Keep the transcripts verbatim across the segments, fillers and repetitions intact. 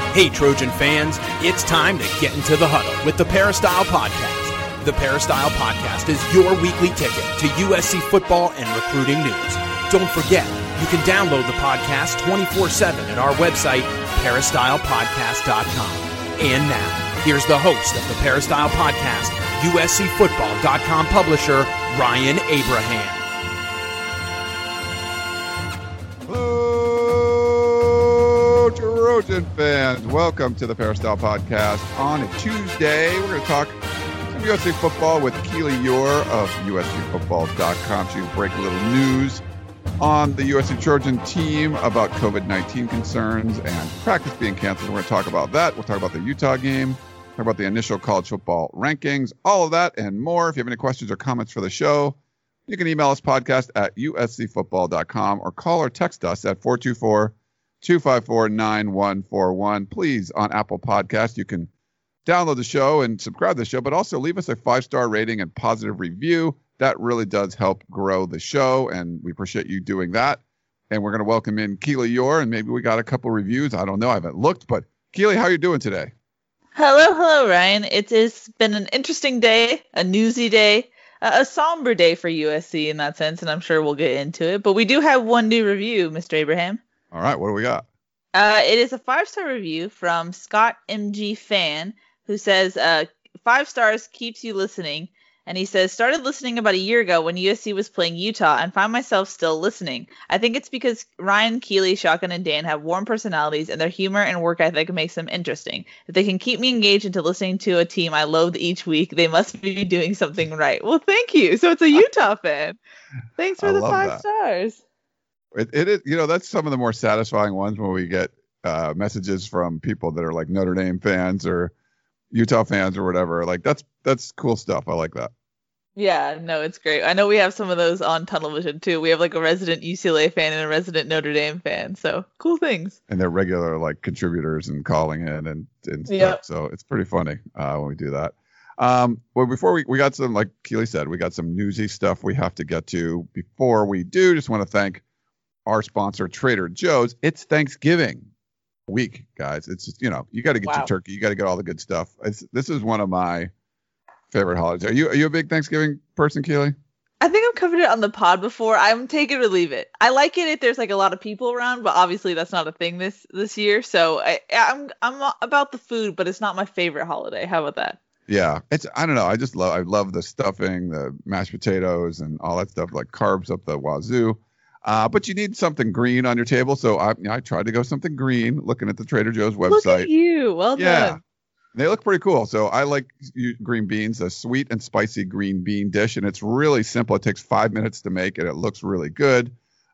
Hey, Trojan fans, it's time to get into the huddle with the Peristyle Podcast. The Peristyle Podcast is your weekly ticket to U S C football and recruiting news. Don't forget, you can download the podcast twenty-four seven at our website, peristyle podcast dot com. And now, here's the host of the Peristyle Podcast, U S C football dot com publisher, Ryan Abraham. Trojan fans, welcome to the Peristyle Podcast. On a Tuesday, we're going to talk some U S C football with Keely Eure of U S C football dot com. She's break a little news on the U S C Trojan team about covid nineteen concerns and practice being canceled. We're going to talk about that. We'll talk about the Utah game, talk about the initial college football rankings, all of that and more. If you have any questions or comments for the show, you can email us podcast at U S C football dot com or call or text us at four two four, two five four, nine one four one. Please, on Apple Podcasts, you can download the show and subscribe to the show, but also leave us a five-star rating and positive review. That really does help grow the show, and we appreciate you doing that. And we're going to welcome in Keely Eure, and maybe we got a couple reviews. I don't know. I haven't looked, but Keely, how are you doing today? Hello, hello, Ryan. It has been an interesting day, a newsy day, a somber day for U S C in that sense, and I'm sure we'll get into it. But we do have one new review, Mister Abraham. All right, what do we got? Uh, it is a five-star review from Scott M G Fan, who says, uh, five stars keeps you listening. And he says, started listening about a year ago when U S C was playing Utah and find myself still listening. I think it's because Ryan, Keely, Shotgun, and Dan have warm personalities and their humor and work ethic makes them interesting. If they can keep me engaged into listening to a team I loathe each week, they must be doing something right. Well, thank you. So it's a Utah fan. Thanks for I the love five that. stars. It, it is, you know, that's some of the more satisfying ones when we get uh, messages from people that are like Notre Dame fans or Utah fans or whatever. Like that's that's cool stuff. I like that. Yeah, no, it's great. I know we have some of those on television too. We have like a resident U C L A fan and a resident Notre Dame fan. So cool things. And they're regular like contributors and calling in and, and stuff. Yep. So it's pretty funny uh, when we do that. Um, well, before we, we got some, like Keely said, we got some newsy stuff we have to get to. Before we do, just want to thank our sponsor, Trader Joe's. It's Thanksgiving week, guys. It's just, you know, you got to get Wow. your turkey. You got to get all the good stuff. It's, this is one of my favorite holidays. Are you are you a big Thanksgiving person, Keely? I think I've covered it on the pod before. I'm take it or leave it. I like it if there's like a lot of people around, but obviously that's not a thing this this year. So I, I'm I'm about the food, but it's not my favorite holiday. How about that? Yeah, it's I don't know. I just love I love the stuffing, the mashed potatoes, and all that stuff, like carbs up the wazoo. Uh, but you need something green on your table, so I you know, I tried to go something green. Looking at the Trader Joe's website. Look at you. Well Yeah. done. They look pretty cool. So I like u- green beans, a sweet and spicy green bean dish, and it's really simple. It takes five minutes to make, and it looks really good.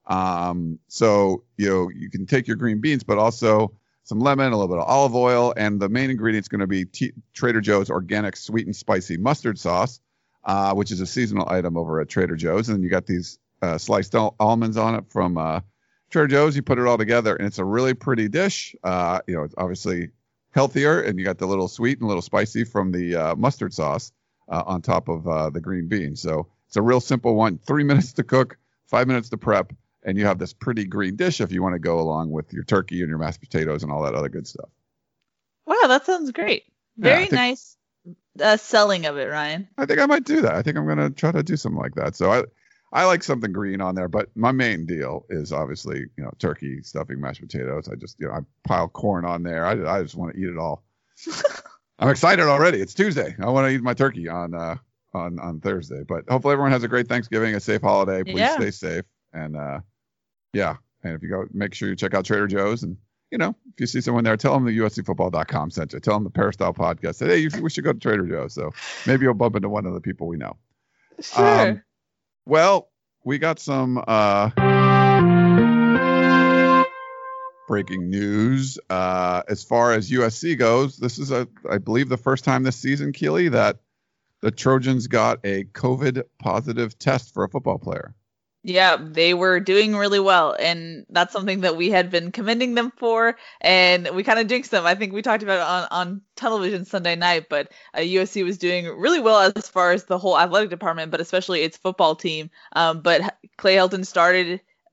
Um, so you know you can take your green beans, but also some lemon, a little bit of olive oil, and the main ingredient is going to be T- Trader Joe's organic sweet and spicy mustard sauce, uh, which is a seasonal item over at Trader Joe's. And you got these uh, sliced al- almonds on it from uh, Trader Joe's. You put it all together, and it's a really pretty dish. Uh, you know, it's obviously healthier, and you got the little sweet and a little spicy from the uh, mustard sauce uh, on top of uh, the green beans. So it's a real simple one. Three minutes to cook, five minutes to prep, and you have this pretty green dish if you want to go along with your turkey and your mashed potatoes and all that other good stuff. Wow, that sounds great. Yeah, I Very think- nice uh, selling of it, Ryan. I think I might do that. I think I'm going to try to do something like that. So I I like something green on there, but my main deal is obviously, you know, turkey, stuffing, mashed potatoes. I just, you know, I pile corn on there. I, I just want to eat it all. I'm excited already. It's Tuesday. I want to eat my turkey on uh on on Thursday. But hopefully everyone has a great Thanksgiving, a safe holiday. Please Yeah. stay safe. And uh yeah, and if you go, make sure you check out Trader Joe's, and you know, if you see someone there, tell them the U S C football dot com sent you. Tell them the Peristyle podcast. Say, hey, you, we should go to Trader Joe's. So maybe you'll bump into one of the people we know. Sure. Um, Well, we got some uh, breaking news. Uh, as far as U S C goes, this is, a, I believe, the first time this season, Keely, that the Trojans got a COVID positive test for a football player. Yeah, they were doing really well, and that's something that we had been commending them for, and we kind of jinxed them. I think we talked about it on, on television Sunday night, but uh, U S C was doing really well as far as the whole athletic department, but especially its football team. Um, but Clay Helton started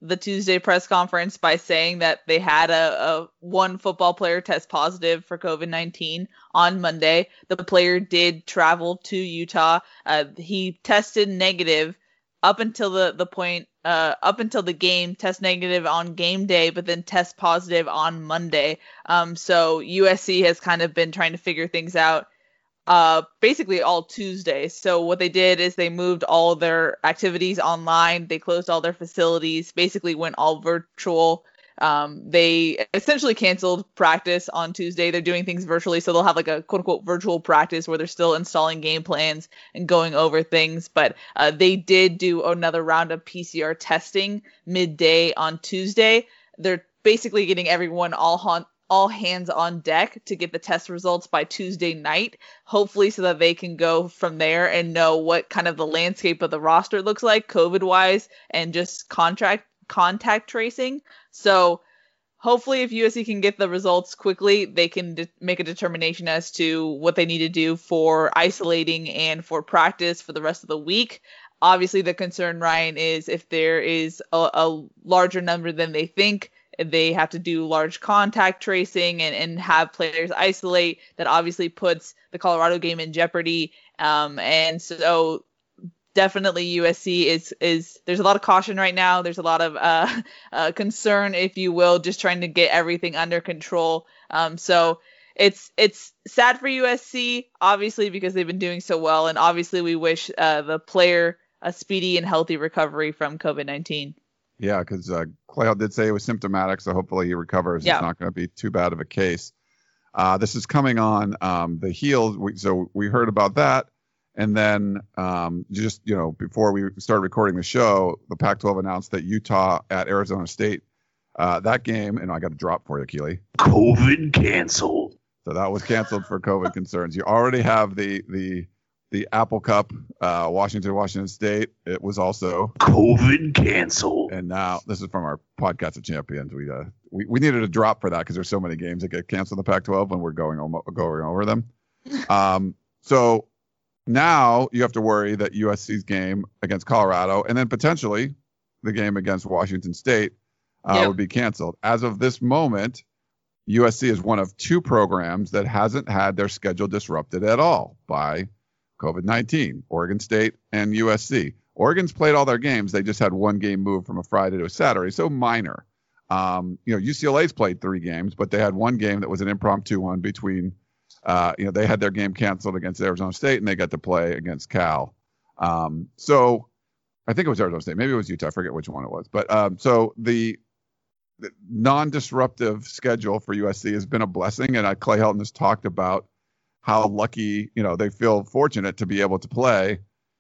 the Tuesday press conference by saying that they had a, a one football player test positive for COVID nineteen on Monday. The player did travel to Utah. Uh, he tested negative up until the, the point, uh, up until the game, test negative on game day, but then test positive on Monday. Um, so U S C has kind of been trying to figure things out uh basically all Tuesday. So what they did is they moved all their activities online. They closed all their facilities, basically went all virtual. Um, they essentially canceled practice on Tuesday. They're doing things virtually, so they'll have like a quote unquote virtual practice where they're still installing game plans and going over things. But uh, they did do another round of P C R testing midday on Tuesday. They're basically getting everyone all on all hands on deck to get the test results by Tuesday night, hopefully so that they can go from there and know what kind of the landscape of the roster looks like COVID wise and just contract contact tracing. So hopefully if U S C can get the results quickly, they can de- make a determination as to what they need to do for isolating and for practice for the rest of the week. Obviously the concern, Ryan, is if there is a, a larger number than they think, they have to do large contact tracing and, and have players isolate. That obviously puts the Colorado game in jeopardy. Um, and so definitely U S C is, is there's a lot of caution right now. There's a lot of uh, uh, concern, if you will, just trying to get everything under control. Um, so it's it's sad for U S C, obviously, because they've been doing so well. And obviously we wish uh, the player a speedy and healthy recovery from COVID nineteen. Yeah, because uh, Clay did say it was symptomatic, so hopefully he recovers. Yeah. It's not going to be too bad of a case. Uh, this is coming on um, the heels. We, so we heard about that. And then um, just, you know, before we started recording the show, the Pac twelve announced that Utah at Arizona State, uh, that game, and I got to drop for you, Keely. COVID canceled. So that was canceled for COVID concerns. You already have the the the Apple Cup, uh, Washington, Washington State. It was also COVID canceled. And now this is from our podcast of champions. We uh we, we needed a drop for that because there's so many games that get canceled in the Pac twelve when we're going om- going over them. Um, so now you have to worry that U S C's game against Colorado and then potentially the game against Washington State uh, yep. would be canceled. As of this moment, U S C is one of two programs that hasn't had their schedule disrupted at all by COVID nineteen, Oregon State and U S C. Oregon's played all their games. They just had one game moved from a Friday to a Saturday, so minor. Um, you know, U C L A's played three games, but they had one game that was an impromptu one between, uh, you know, they had their game canceled against Arizona State, and they got to play against Cal. Um, so I think it was Arizona State. Maybe it was Utah. I forget which one it was. But um, so the, the non-disruptive schedule for U S C has been a blessing, and uh, Clay Helton has talked about how lucky, you know, they feel fortunate to be able to play.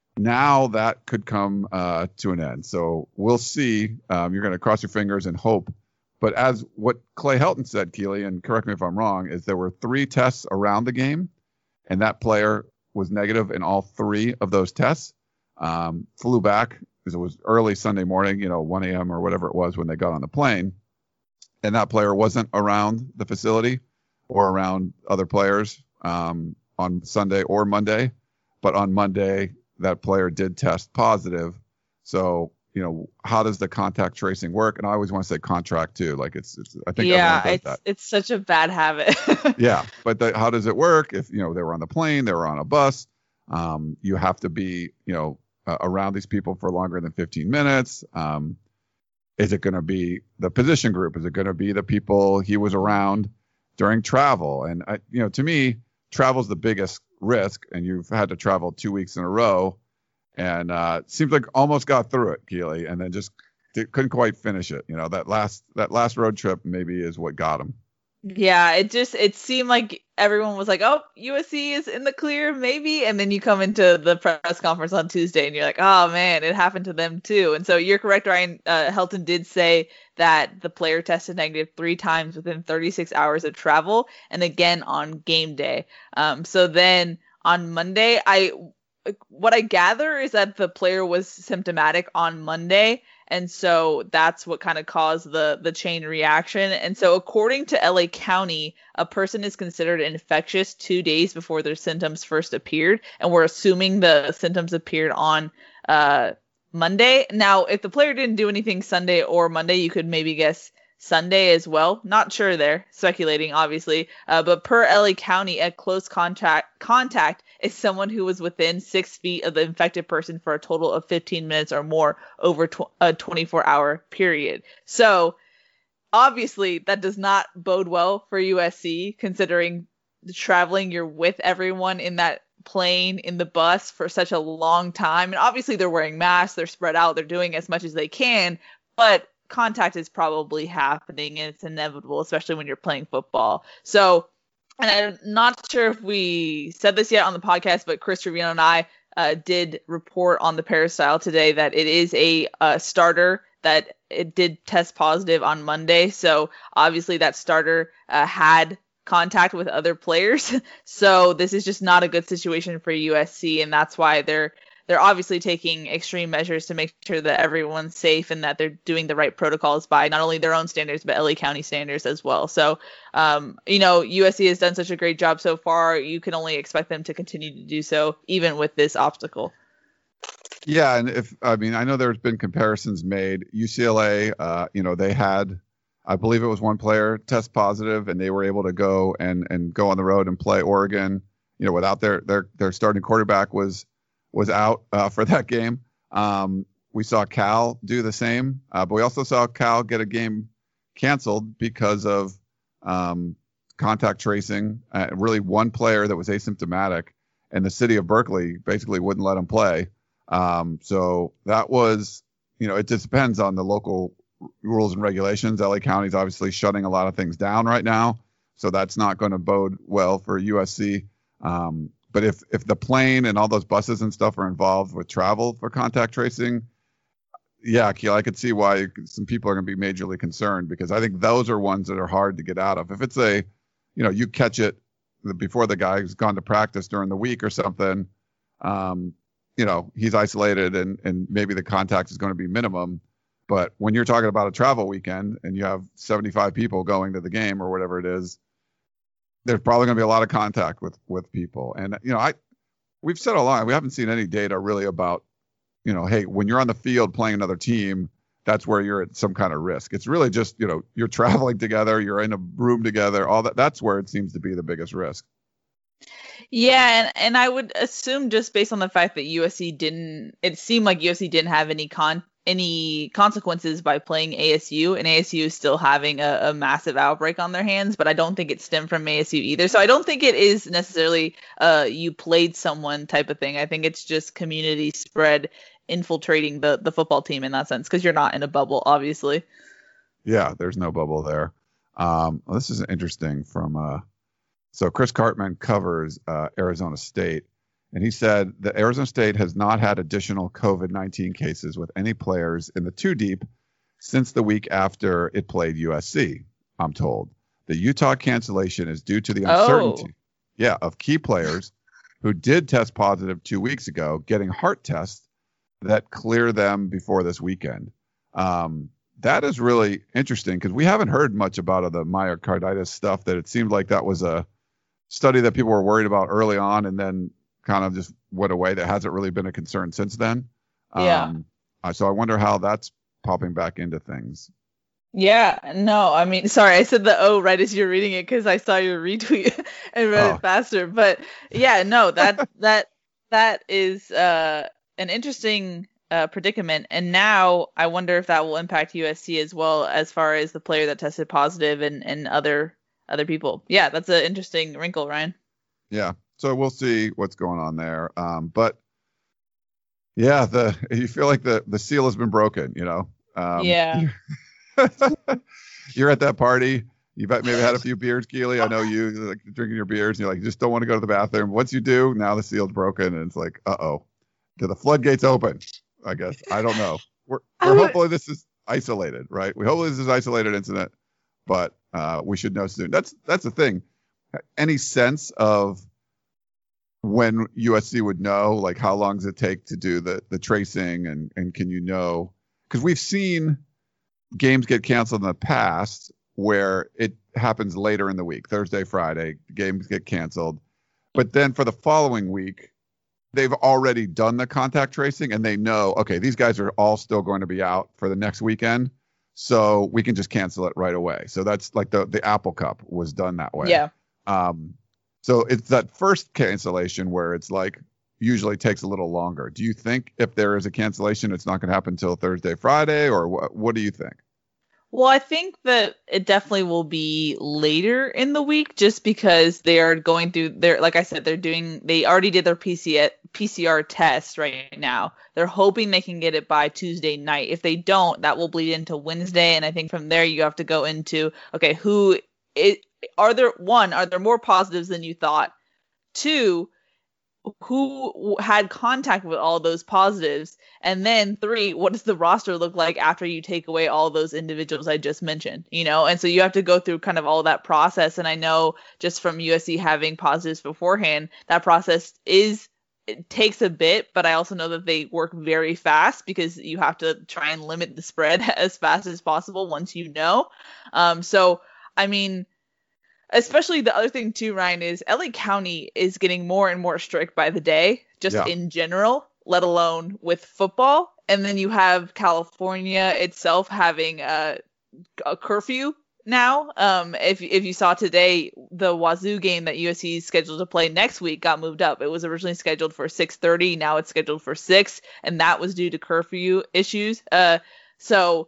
Now that could come uh, to an end. So we'll see. Um, you're going to cross your fingers and hope. But as what Clay Helton said, Keely, and correct me if I'm wrong, is there were three tests around the game, and that player was negative in all three of those tests. Um, flew back because it was early Sunday morning, you know, one a.m. or whatever it was when they got on the plane. And that player wasn't around the facility or around other players um, on Sunday or Monday. But on Monday, that player did test positive. So, you know, how does the contact tracing work? And I always want to say contract too. Like it's, it's I think yeah, does it's that. It's such a bad habit. Yeah, but the, how does it work? If you know they were on the plane, they were on a bus, um, you have to be, you know, uh, around these people for longer than fifteen minutes. Um, is it going to be the position group? Is it going to be the people he was around during travel? And I, you know, to me, travel's the biggest risk, and you've had to travel two weeks in a row. And uh, it seems like almost got through it, Keely, and then just did, couldn't quite finish it. You know, that last that last road trip maybe is what got him. Yeah, it just it seemed like everyone was like, "Oh, U S C is in the clear, maybe," and then you come into the press conference on Tuesday and you're like, "Oh man, it happened to them too." And so you're correct, Ryan. Uh, Helton did say that the player tested negative three times within thirty-six hours of travel, and again on game day. Um, so then on Monday, I. What I gather is that the player was symptomatic on Monday, and so that's what kind of caused the the chain reaction. And so according to L A County, a person is considered infectious two days before their symptoms first appeared, and we're assuming the symptoms appeared on uh, Monday. Now, if the player didn't do anything Sunday or Monday, you could maybe guess Sunday as well. Not sure there, speculating obviously. Uh, but per L A County, a close contact contact is someone who was within six feet of the infected person for a total of fifteen minutes or more over tw- a twenty-four hour period. So obviously that does not bode well for U S C, considering the traveling, you're with everyone in that plane, in the bus for such a long time. And obviously they're wearing masks, they're spread out, they're doing as much as they can, but contact is probably happening and it's inevitable, especially when you're playing football. So, and I'm not sure if we said this yet on the podcast, but Chris Trevino and I uh, did report on the Peristyle today that it is a uh, starter that it did test positive on Monday. So obviously that starter uh, had contact with other players. So this is just not a good situation for U S C, and that's why they're they're obviously taking extreme measures to make sure that everyone's safe and that they're doing the right protocols by not only their own standards but L A County standards as well. So um, you know, U S C has done such a great job so far. You can only expect them to continue to do so even with this obstacle. Yeah, and if I mean, I know there's been comparisons made. U C L A, uh, you know, they had, I believe it was one player test positive, and they were able to go and and go on the road and play Oregon. You know, without their their their starting quarterback was was out uh, for that game. Um, we saw Cal do the same, uh, but we also saw Cal get a game canceled because of um, contact tracing. Uh, really, one player that was asymptomatic, and the city of Berkeley basically wouldn't let him play. Um, so that was, you know, it just depends on the local rules and regulations. L A County is obviously shutting a lot of things down right now, so that's not going to bode well for U S C. Um, but if if the plane and all those buses and stuff are involved with travel for contact tracing, yeah, Keel, I could see why some people are going to be majorly concerned, because I think those are ones that are hard to get out of. If it's a, you know, you catch it before the guy's gone to practice during the week or something, um, you know, he's isolated and and maybe the contact is going to be minimum. But when you're talking about a travel weekend and you have seventy-five people going to the game or whatever it is, there's probably going to be a lot of contact with, with people. And, you know, I, we've said a lot, we haven't seen any data really about, you know, hey, when you're on the field playing another team, that's where you're at some kind of risk. It's really just, you know, you're traveling together, you're in a room together, all that. That's where it seems to be the biggest risk. Yeah, and, and I would assume just based on the fact that U S C didn't, it seemed like U S C didn't have any con any consequences by playing A S U, and A S U is still having a, a massive outbreak on their hands, but I don't think it stemmed from A S U either. So I don't think it is necessarily uh you played someone type of thing. I think it's just community spread infiltrating the the football team in that sense, because you're not in a bubble, obviously. Yeah, there's no bubble there. Um, well, this is interesting from uh so Chris Cartman covers uh, Arizona State. And he said that Arizona State has not had additional COVID nineteen cases with any players in the two deep since the week after it played U S C, I'm told. The Utah cancellation is due to the uncertainty oh. yeah, of key players who did test positive two weeks ago getting heart tests that clear them before this weekend. Um, that is really interesting, because we haven't heard much about the myocarditis stuff. That it seemed like that was a study that people were worried about early on and then kind of just went away. That hasn't really been a concern since then. Yeah. Um, uh, so I wonder how that's popping back into things. Yeah, no, I mean, sorry, I said the O right as you're reading it because I saw your retweet and read Oh. it faster. But yeah, no, that that that is uh, an interesting uh, predicament. And now I wonder if that will impact U S C as well, as far as the player that tested positive and, and other other people. Yeah, that's an interesting wrinkle, Ryan. Yeah. So we'll see what's going on there. Um, but yeah, the you feel like the, the seal has been broken, you know? Um, Yeah. You're at that party. You've maybe had a few beers, Keely. I know you like drinking your beers, and you're like, you just don't want to go to the bathroom. Once you do, now the seal's broken, and it's like, uh-oh. Do the floodgates open? I guess. I don't know. We're, we're hopefully this is isolated, right? We hopefully this is an isolated incident, but uh, we should know soon. That's that's the thing. Any sense of when U S C would know, like how long does it take to do the the tracing, and and can you know? Because we've seen games get canceled in the past where it happens later in the week, Thursday, Friday, games get canceled, but then for the following week, they've already done the contact tracing and they know, okay, these guys are all still going to be out for the next weekend. So we can just cancel it right away. So that's like the, the Apple Cup was done that way. Yeah. Um, so it's that first cancellation where it's like usually takes a little longer. Do you think if there is a cancellation, it's not going to happen until Thursday, Friday, or what, what do you think? Well, I think that it definitely will be later in the week just because they are going through their, like I said, they're doing, they already did their P C R test right now. They're hoping they can get it by Tuesday night. If they don't, that will bleed into Wednesday. And I think from there you have to go into, okay, who it, are there, one, are there more positives than you thought? Two, who had contact with all those positives? And then three, what does the roster look like after you take away all those individuals I just mentioned, you know? And so you have to go through kind of all that process. And I know just from U S C having positives beforehand, that process is, it takes a bit, but I also know that they work very fast because you have to try and limit the spread as fast as possible once you know. Um, so, I mean, especially the other thing too, Ryan, is L A County is getting more and more strict by the day, just Yeah. in general, let alone with football. And then you have California itself having a, a curfew now. Um, if if you saw today, the Wazoo game that U S C is scheduled to play next week got moved up. It was originally scheduled for six thirty. Now it's scheduled for six, and that was due to curfew issues. Uh, so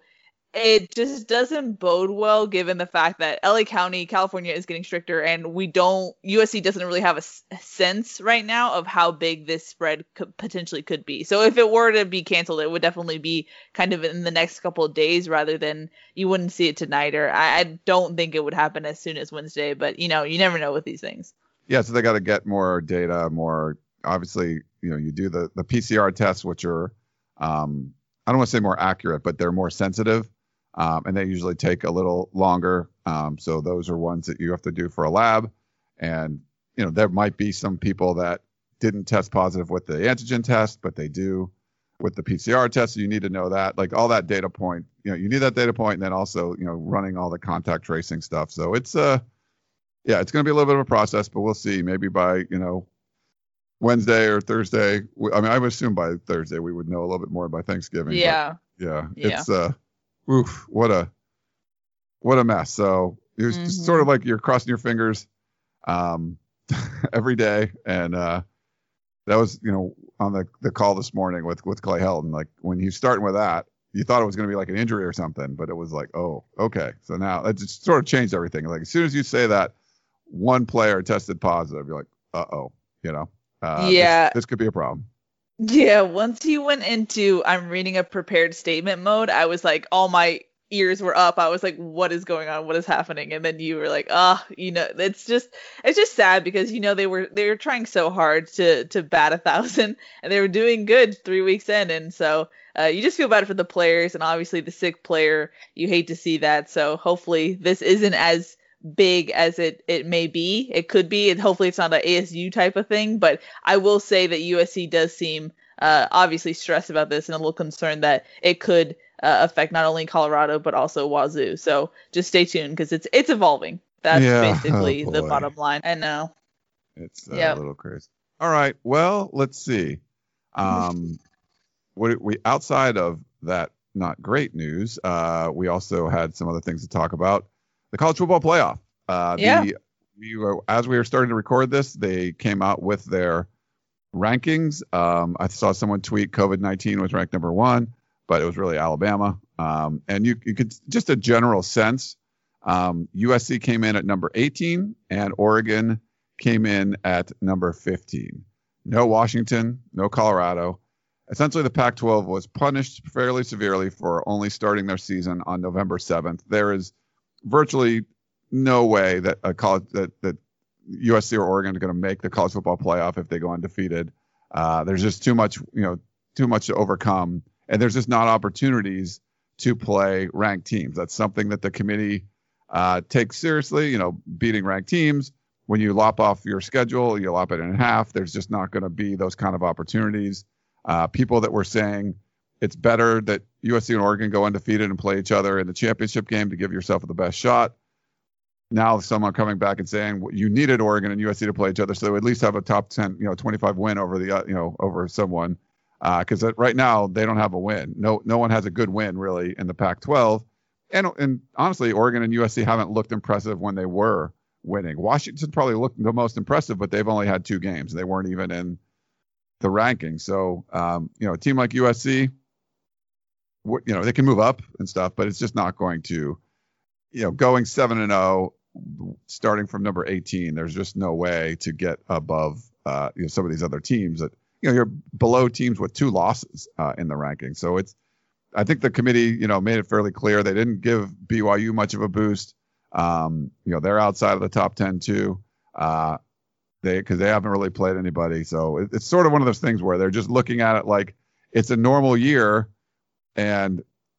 it just doesn't bode well given the fact that L A County, California is getting stricter, and we don't, U S C doesn't really have a, s- a sense right now of how big this spread could, potentially could be. So if it were to be canceled, it would definitely be kind of in the next couple of days rather than you wouldn't see it tonight. Or I, I don't think it would happen as soon as Wednesday, but you know, you never know with these things. Yeah, so they got to get more data, more, obviously, you know, you do the, the P C R tests, which are, um, I don't want to say more accurate, but they're more sensitive. Um, and they usually take a little longer. Um, so those are ones that you have to do for a lab. And, you know, there might be some people that didn't test positive with the antigen test, but they do with the P C R test. So you need to know that, like all that data point, you know, you need that data point, and then also, you know, running all the contact tracing stuff. So it's, uh, yeah, it's going to be a little bit of a process, but we'll see. Maybe by, you know, Wednesday or Thursday. I mean, I would assume by Thursday we would know a little bit more by Thanksgiving. Yeah. Yeah. Yeah. It's, uh, oof, what a what a mess. So it was Mhm. just sort of like you're crossing your fingers um, every day. And uh, that was, you know, on the, the call this morning with, with Clay Helton. Like when you starting with that, you thought it was going to be like an injury or something, but it was like, oh, okay. So now it just sort of changed everything. Like as soon as you say that one player tested positive, you're like, uh-oh, you know, uh, Yeah. this, this could be a problem. Yeah, once you went into I'm reading a prepared statement mode, I was like, all my ears were up. I was like, what is going on? What is happening? And then you were like, ah, you know, it's just it's just sad because you know they were they were trying so hard to to bat a thousand, and they were doing good three weeks in, and so uh, you just feel bad for the players, and obviously the sick player, you hate to see that. So hopefully this isn't as big as it it may be. It could be, and hopefully it's not an A S U type of thing, but I will say that U S C does seem uh obviously stressed about this and a little concerned that it could uh, affect not only Colorado but also Wazoo. So just stay tuned because it's it's evolving. That's Yeah. basically Oh, the boy. bottom line. I know. It's uh, Yep. a little crazy. All right. Well, let's see. Um, what we outside of that not great news, uh, we also had some other things to talk about. The college football playoff. Uh, Yeah. The, we were, as we were starting to record this, they came out with their rankings. Um, I saw someone tweet COVID nineteen was ranked number one, but it was really Alabama. Um, and you, you could just a general sense. Um, U S C came in at number eighteen, and Oregon came in at number fifteen. No Washington, no Colorado. Essentially, the Pac twelve was punished fairly severely for only starting their season on November seventh. There is virtually no way that a college that, that U S C or Oregon are going to make the college football playoff if they go undefeated. Uh, there's just too much, you know, too much to overcome, and there's just not opportunities to play ranked teams. That's something that the committee uh, takes seriously. You know, beating ranked teams. When you lop off your schedule, you lop it in half. There's just not going to be those kind of opportunities. Uh, people that were saying it's better that U S C and Oregon go undefeated and play each other in the championship game to give yourself the best shot. now someone coming back and saying well, you needed Oregon and U S C to play each other, so they would at least have a top ten, you know, twenty-five win over the, uh, you know, over someone, because uh, right now they don't have a win. No, no one has a good win really in the Pac twelve, and and honestly, Oregon and U S C haven't looked impressive when they were winning. Washington probably looked the most impressive, but they've only had two games. They weren't even in the ranking. So, um, you know, a team like U S C, you know, they can move up and stuff, but it's just not going to. You know, going seven and zero, starting from number eighteen, there's just no way to get above uh, you know, some of these other teams that you know you're below teams with two losses uh, in the ranking. So it's, I think the committee you know made it fairly clear they didn't give B Y U much of a boost. Um, you know, they're outside of the top ten too. Uh, they because they haven't really played anybody. So it, it's sort of one of those things where they're just looking at it like it's a normal year, and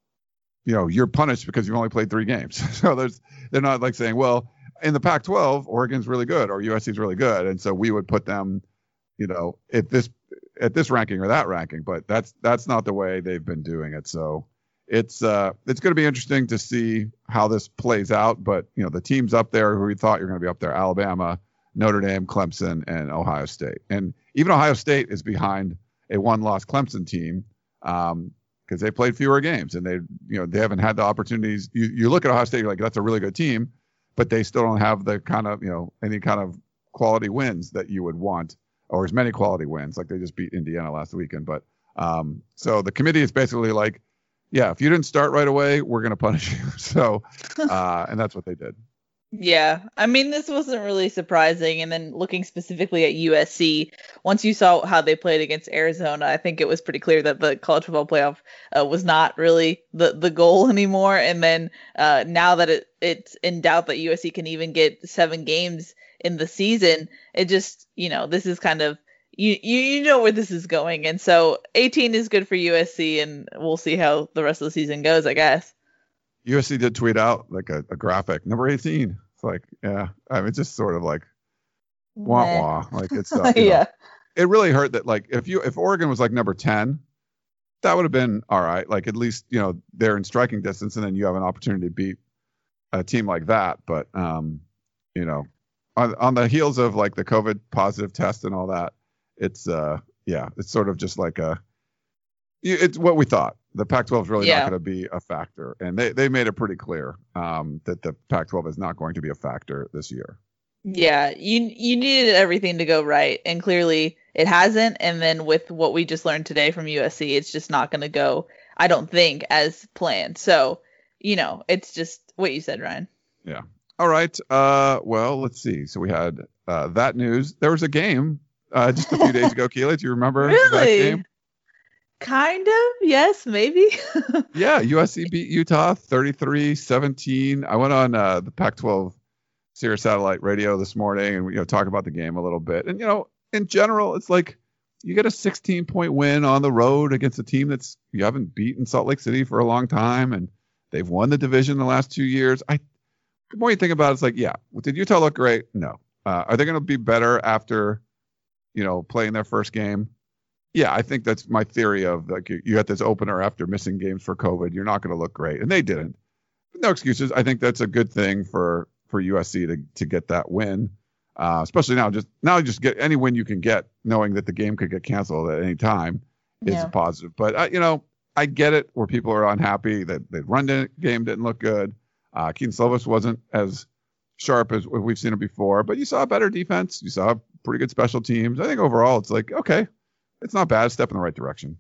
you know, you're punished because you've only played three games. So there's, they're not like saying, well, in the Pac twelve, Oregon's really good or U S C's really good. And so we would put them, you know, at this, at this ranking or that ranking, but that's, that's not the way they've been doing it. So it's, uh, it's going to be interesting to see how this plays out. But, you know, the teams up there who we thought you're going to be up there, Alabama, Notre Dame, Clemson, and Ohio State. And even Ohio State is behind a one-loss Clemson team. Um, because they played fewer games and they, you know, they haven't had the opportunities. You, you look at Ohio State, you're like, that's a really good team, but they still don't have the kind of, you know, any kind of quality wins that you would want, or as many quality wins. Like they just beat Indiana last weekend. But um, so the committee is basically like, yeah, if you didn't start right away, we're going to punish you. So, uh, and that's what they did. Yeah, I mean, this wasn't really surprising. And then looking specifically at U S C, once you saw how they played against Arizona, I think it was pretty clear that the college football playoff uh, was not really the, the goal anymore. And then uh, now that it, it's in doubt that U S C can even get seven games in the season, it just, you know, this is kind of, you, you, you know where this is going. And so eighteen is good for U S C, and we'll see how the rest of the season goes, I guess. U S C did tweet out like a, a graphic, number eighteen. It's like, yeah, I mean, it's just sort of like, wah wah. Like it's, uh, yeah. Know, it really hurt that like if you if Oregon was like number ten, that would have been all right. Like at least you know they're in striking distance, and then you have an opportunity to beat a team like that. But um, you know, on on the heels of like the COVID positive test and all that, it's uh, yeah, it's sort of just like a, it's what we thought. The Pac twelve is really yeah. not going to be a factor. And they, they made it pretty clear um, that the Pac twelve is not going to be a factor this year. Yeah, you you needed everything to go right, and clearly it hasn't. And then with what we just learned today from U S C, it's just not going to go, I don't think, as planned. So, you know, it's just what you said, Ryan. Yeah. All right. Uh, well, let's see. So we had uh, that news. There was a game uh, just a few days ago, Keely. Do you remember really? that game? Kind of, yes, maybe. Yeah, U S C beat Utah thirty-three seventeen. I went on uh, the Pac twelve Sirius Satellite Radio this morning and you know talk about the game a little bit. And you know, in general, it's like you get a sixteen point win on the road against a team that's you haven't beaten Salt Lake City for a long time, and they've won the division the last two years. I the more you think about it, it's like, yeah, did Utah look great? No. Uh, are they going to be better after you know playing their first game? Yeah, I think that's my theory of like you, you had this opener after missing games for COVID. You're not going to look great, and they didn't. No excuses. I think that's a good thing for for U S C to to get that win, uh, especially now. Just now, just get any win you can get, knowing that the game could get canceled at any time, is yeah. positive. But uh, you know, I get it where people are unhappy that the run game didn't look good. Uh, Keaton Slovis wasn't as sharp as we've seen it before, but you saw a better defense. You saw pretty good special teams. I think overall, it's like okay. It's not bad. Step in the right direction.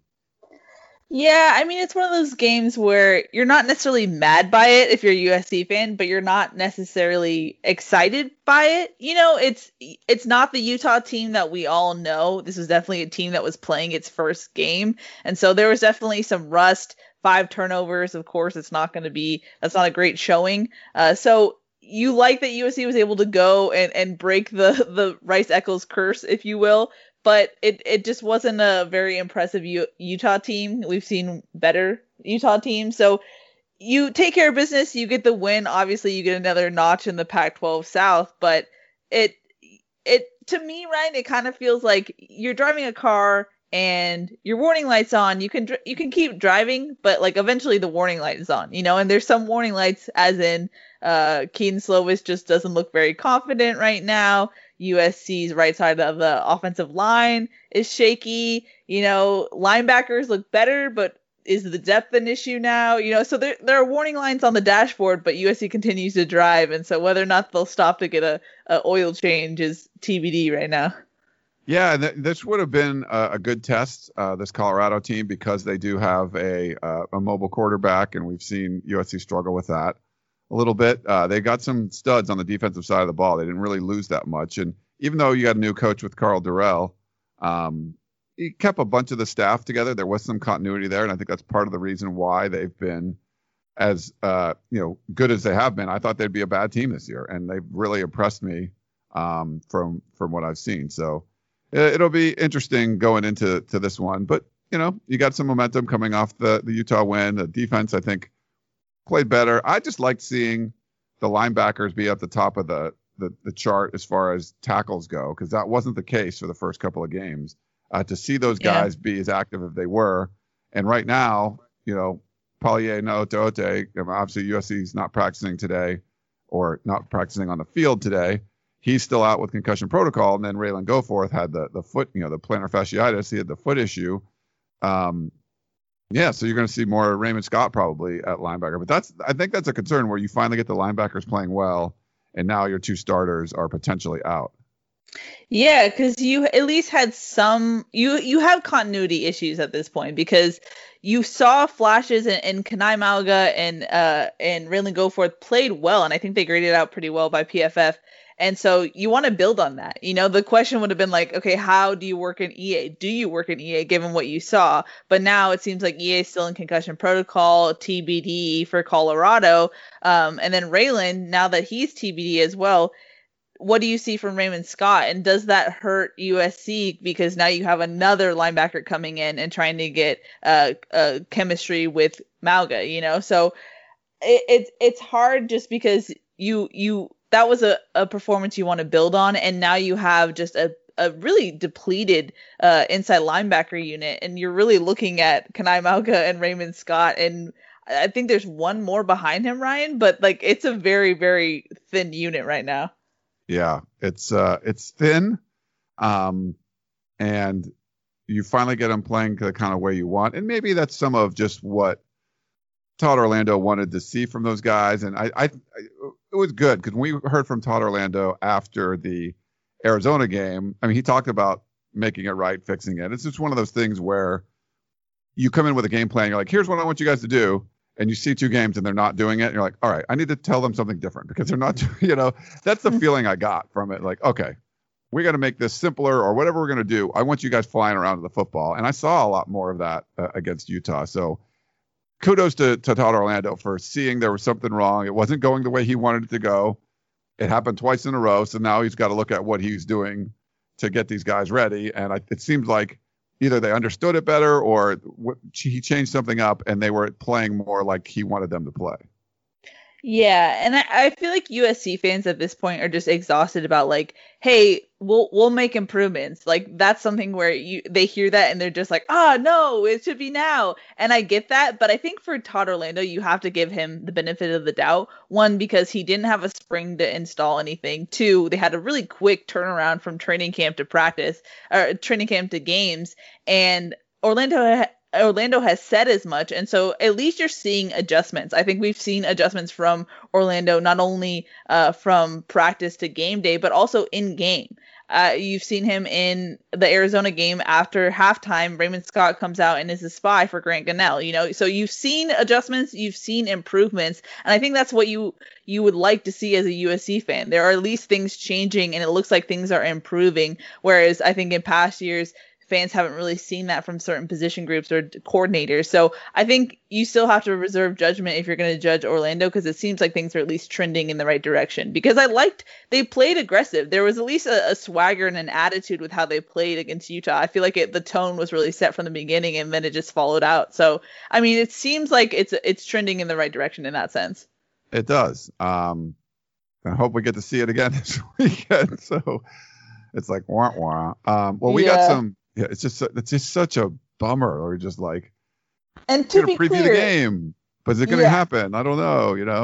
Yeah, I mean, it's one of those games where you're not necessarily mad by it if you're a U S C fan, but you're not necessarily excited by it. You know, it's it's not the Utah team that we all know. This is definitely a team that was playing its first game. And so there was definitely some rust, five turnovers. Of course, it's not going to be, that's not a great showing. Uh, so you like that U S C was able to go and, and break the, the Rice-Eccles curse, if you will. But it, it just wasn't a very impressive U- Utah team. We've seen better Utah teams. So you take care of business, you get the win. Obviously, you get another notch in the Pac twelve South. But it, it to me, Ryan, it kind of feels like you're driving a car and your warning light's on. You can you can keep driving, but like eventually the warning light is on, you know. And there's some warning lights, as in Uh, Keaton Slovis just doesn't look very confident right now. U S C's right side of the offensive line is shaky. You know, linebackers look better, but is the depth an issue now? You know, so there there are warning lines on the dashboard, but U S C continues to drive, and so whether or not they'll stop to get a, a oil change is T B D right now. Yeah, th- this would have been a, a good test, uh, this Colorado team, because they do have a uh, a mobile quarterback, and we've seen U S C struggle with that a little bit. Uh, they got some studs on the defensive side of the ball. They didn't really lose that much, and even though you got a new coach with Carl Durrell, um, he kept a bunch of the staff together. There was some continuity there, and I think that's part of the reason why they've been as uh, you know good as they have been. I thought they'd be a bad team this year, and they've really impressed me um, from from what I've seen. So it'll be interesting going into to this one, but you know, you got some momentum coming off the, the Utah win. The defense, I think, played better. I just liked seeing the linebackers be at the top of the, the, the chart as far as tackles go, because that wasn't the case for the first couple of games. Uh, to see those guys yeah. be as active as they were. And right now, you know, Paulie Naotote, obviously U S C's not practicing today or not practicing on the field today. He's still out with concussion protocol. And then Raylan Goforth had the the foot, you know, the plantar fasciitis. He had the foot issue. Um, yeah, so you're going to see more Raymond Scott probably at linebacker. But that's I think that's a concern where you finally get the linebackers playing well, and now your two starters are potentially out. Yeah, because you at least had some you you have continuity issues at this point, because you saw flashes and, and Kanai Mauga and uh and Raylan Goforth played well, and I think they graded out pretty well by P F F. And so you want to build on that. You know, the question would have been like, okay, how do you work in E A? Do you work in E A given what you saw? But now it seems like E A is still in concussion protocol, T B D for Colorado. Um, and then Raylan, now that he's T B D as well, what do you see from Raymond Scott? And does that hurt U S C? Because now you have another linebacker coming in and trying to get uh, uh, chemistry with Mauga, you know? So it, it's it's hard just because you you that was a, a performance you want to build on, and now you have just a, a really depleted uh, inside linebacker unit, and you're really looking at Kanai Mauga and Raymond Scott, and I think there's one more behind him, Ryan, but like it's a very, very thin unit right now. Yeah, it's uh, it's thin, um, and you finally get them playing the kind of way you want, and maybe that's some of just what Todd Orlando wanted to see from those guys. And I, I, I it was good because we heard from Todd Orlando after the Arizona game. I mean, he talked about making it right, fixing it. It's just one of those things where you come in with a game plan. You're like, here's what I want you guys to do. And you see two games and they're not doing it. And you're like, all right, I need to tell them something different because they're not, you know, that's the feeling I got from it. Like, okay, we got to make this simpler or whatever we're going to do. I want you guys flying around to the football. And I saw a lot more of that uh, against Utah. So kudos to, to Todd Orlando for seeing there was something wrong. It wasn't going the way he wanted it to go. It happened twice in a row. So now he's got to look at what he's doing to get these guys ready. And I, it seems like either they understood it better or w- he changed something up and they were playing more like he wanted them to play. Yeah, and I, I feel like U S C fans at this point are just exhausted about like, hey, we'll we'll make improvements. Like that's something where you they hear that and they're just like, ah, no, it should be now. And I get that, but I think for Todd Orlando, you have to give him the benefit of the doubt. One, because he didn't have a spring to install anything. Two, they had a really quick turnaround from training camp to practice, or training camp to games, and Orlando. Ha- Orlando has said as much, and so at least you're seeing adjustments. I think we've seen adjustments from Orlando, not only uh, from practice to game day, but also in game. Uh, you've seen him in the Arizona game after halftime. Raymond Scott comes out and is a spy for Grant Gunnell. You know, so you've seen adjustments, you've seen improvements, and I think that's what you you would like to see as a U S C fan. There are at least things changing, and it looks like things are improving. Whereas I think in past years, fans haven't really seen that from certain position groups or coordinators. So I think you still have to reserve judgment if you're going to judge Orlando, because it seems like things are at least trending in the right direction. Because I liked, they played aggressive. There was at least a, a swagger and an attitude with how they played against Utah. I feel like it, the tone was really set from the beginning and then it just followed out. So, I mean, it seems like it's it's trending in the right direction in that sense. It does. Um, I hope we get to see it again this weekend. So it's like, wah, wah. Um, well, we yeah. got some. Yeah, it's just it's just such a bummer. Or just like, and to be preview clear, the game, but is it going to yeah. happen? I don't know. You know.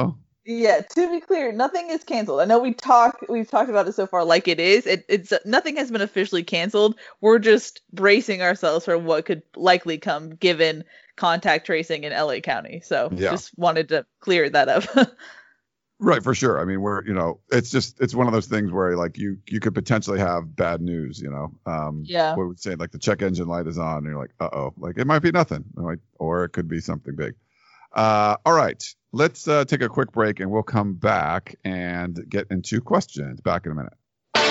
Yeah, to be clear, nothing is canceled. I know we talk we've talked about it so far like it is. It, it's nothing has been officially canceled. We're just bracing ourselves for what could likely come given contact tracing in L A County. So Yeah. just wanted to clear that up. Right, for sure. I mean, we're, you know, it's just, it's one of those things where like you, you could potentially have bad news, you know. Um, Yeah. What would say like the check engine light is on and you're like, uh-oh, like it might be nothing. Like, or it could be something big. Uh, all right, let's uh, take a quick break and we'll come back and get into questions. Back in a minute.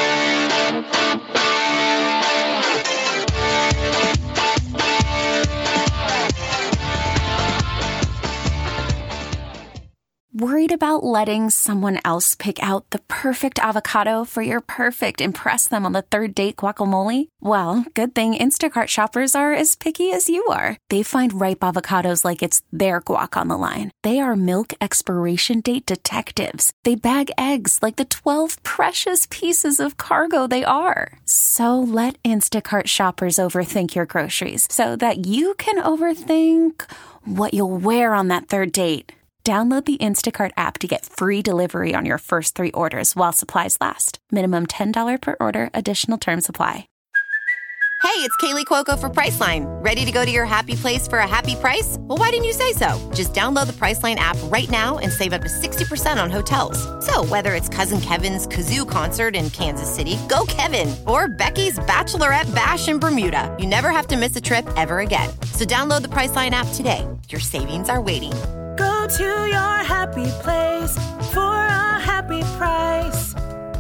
Worried about letting someone else pick out the perfect avocado for your perfect impress them on the third date guacamole? Well, good thing Instacart shoppers are as picky as you are. They find ripe avocados like it's their guac on the line. They are milk expiration date detectives. They bag eggs like the twelve precious pieces of cargo they are. So let Instacart shoppers overthink your groceries so that you can overthink what you'll wear on that third date. Download the Instacart app to get free delivery on your first three orders while supplies last. Minimum ten dollars per order. Additional terms apply. Hey, it's Kaylee Cuoco for Priceline. Ready to go to your happy place for a happy price? Well, why didn't you say so? Just download the Priceline app right now and save up to sixty percent on hotels. So whether it's Cousin Kevin's Kazoo Concert in Kansas City, go Kevin, or Becky's Bachelorette Bash in Bermuda, you never have to miss a trip ever again. So download the Priceline app today. Your savings are waiting. Go to your happy place for a happy price.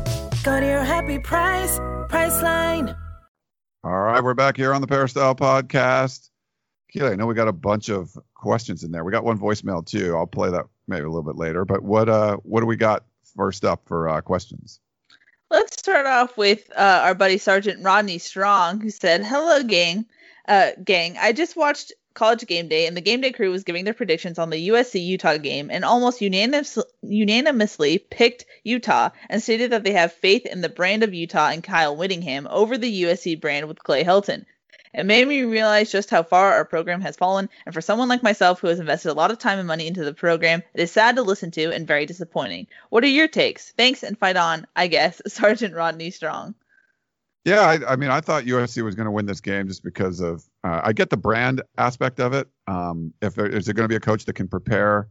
Go to your happy price, Priceline. All right, we're back here on the Peristyle Podcast. Keely, I know we got a bunch of questions in there. We got one voicemail too. I'll play that maybe a little bit later. But what uh what do we got first up for uh, questions? Let's start off with uh, our buddy Sergeant Rodney Strong, who said, "Hello, gang. Uh, gang, I just watched College Game Day, and the Game Day crew was giving their predictions on the U S C Utah game, and almost unanimous, unanimously picked Utah and stated that they have faith in the brand of Utah and Kyle Whittingham over the U S C brand with Clay Helton. It made me realize just how far our program has fallen, and for someone like myself who has invested a lot of time and money into the program, it is sad to listen to and very disappointing. What are your takes? Thanks and fight on, I guess, Sergeant Rodney Strong." Yeah, I, I mean, I thought U S C was going to win this game just because of uh, I get the brand aspect of it. Um, if there is there going to be a coach that can prepare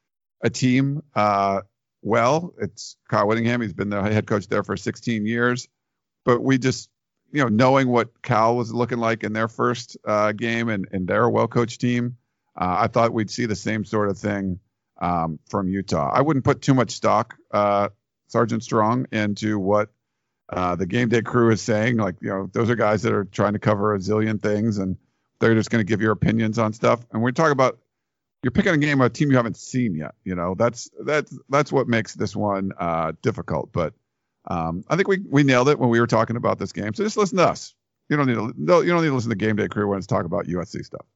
a team uh, well, it's Kyle Whittingham. He's been the head coach there for sixteen years. But we just, you know, knowing what Cal was looking like in their first uh, game and, and they're a well-coached team, uh, I thought we'd see the same sort of thing um, from Utah. I wouldn't put too much stock, uh, Sergeant Strong, into what Uh, the Game Day crew is saying. Like, you know, those are guys that are trying to cover a zillion things and they're just going to give your opinions on stuff. And we're talking about, you're picking a game of a team you haven't seen yet. You know, that's, that's, that's what makes this one uh, difficult. But um, I think we, we nailed it when we were talking about this game. So just listen to us. You don't need to, no, you don't need to listen to Game Day crew when it's talking about U S C stuff.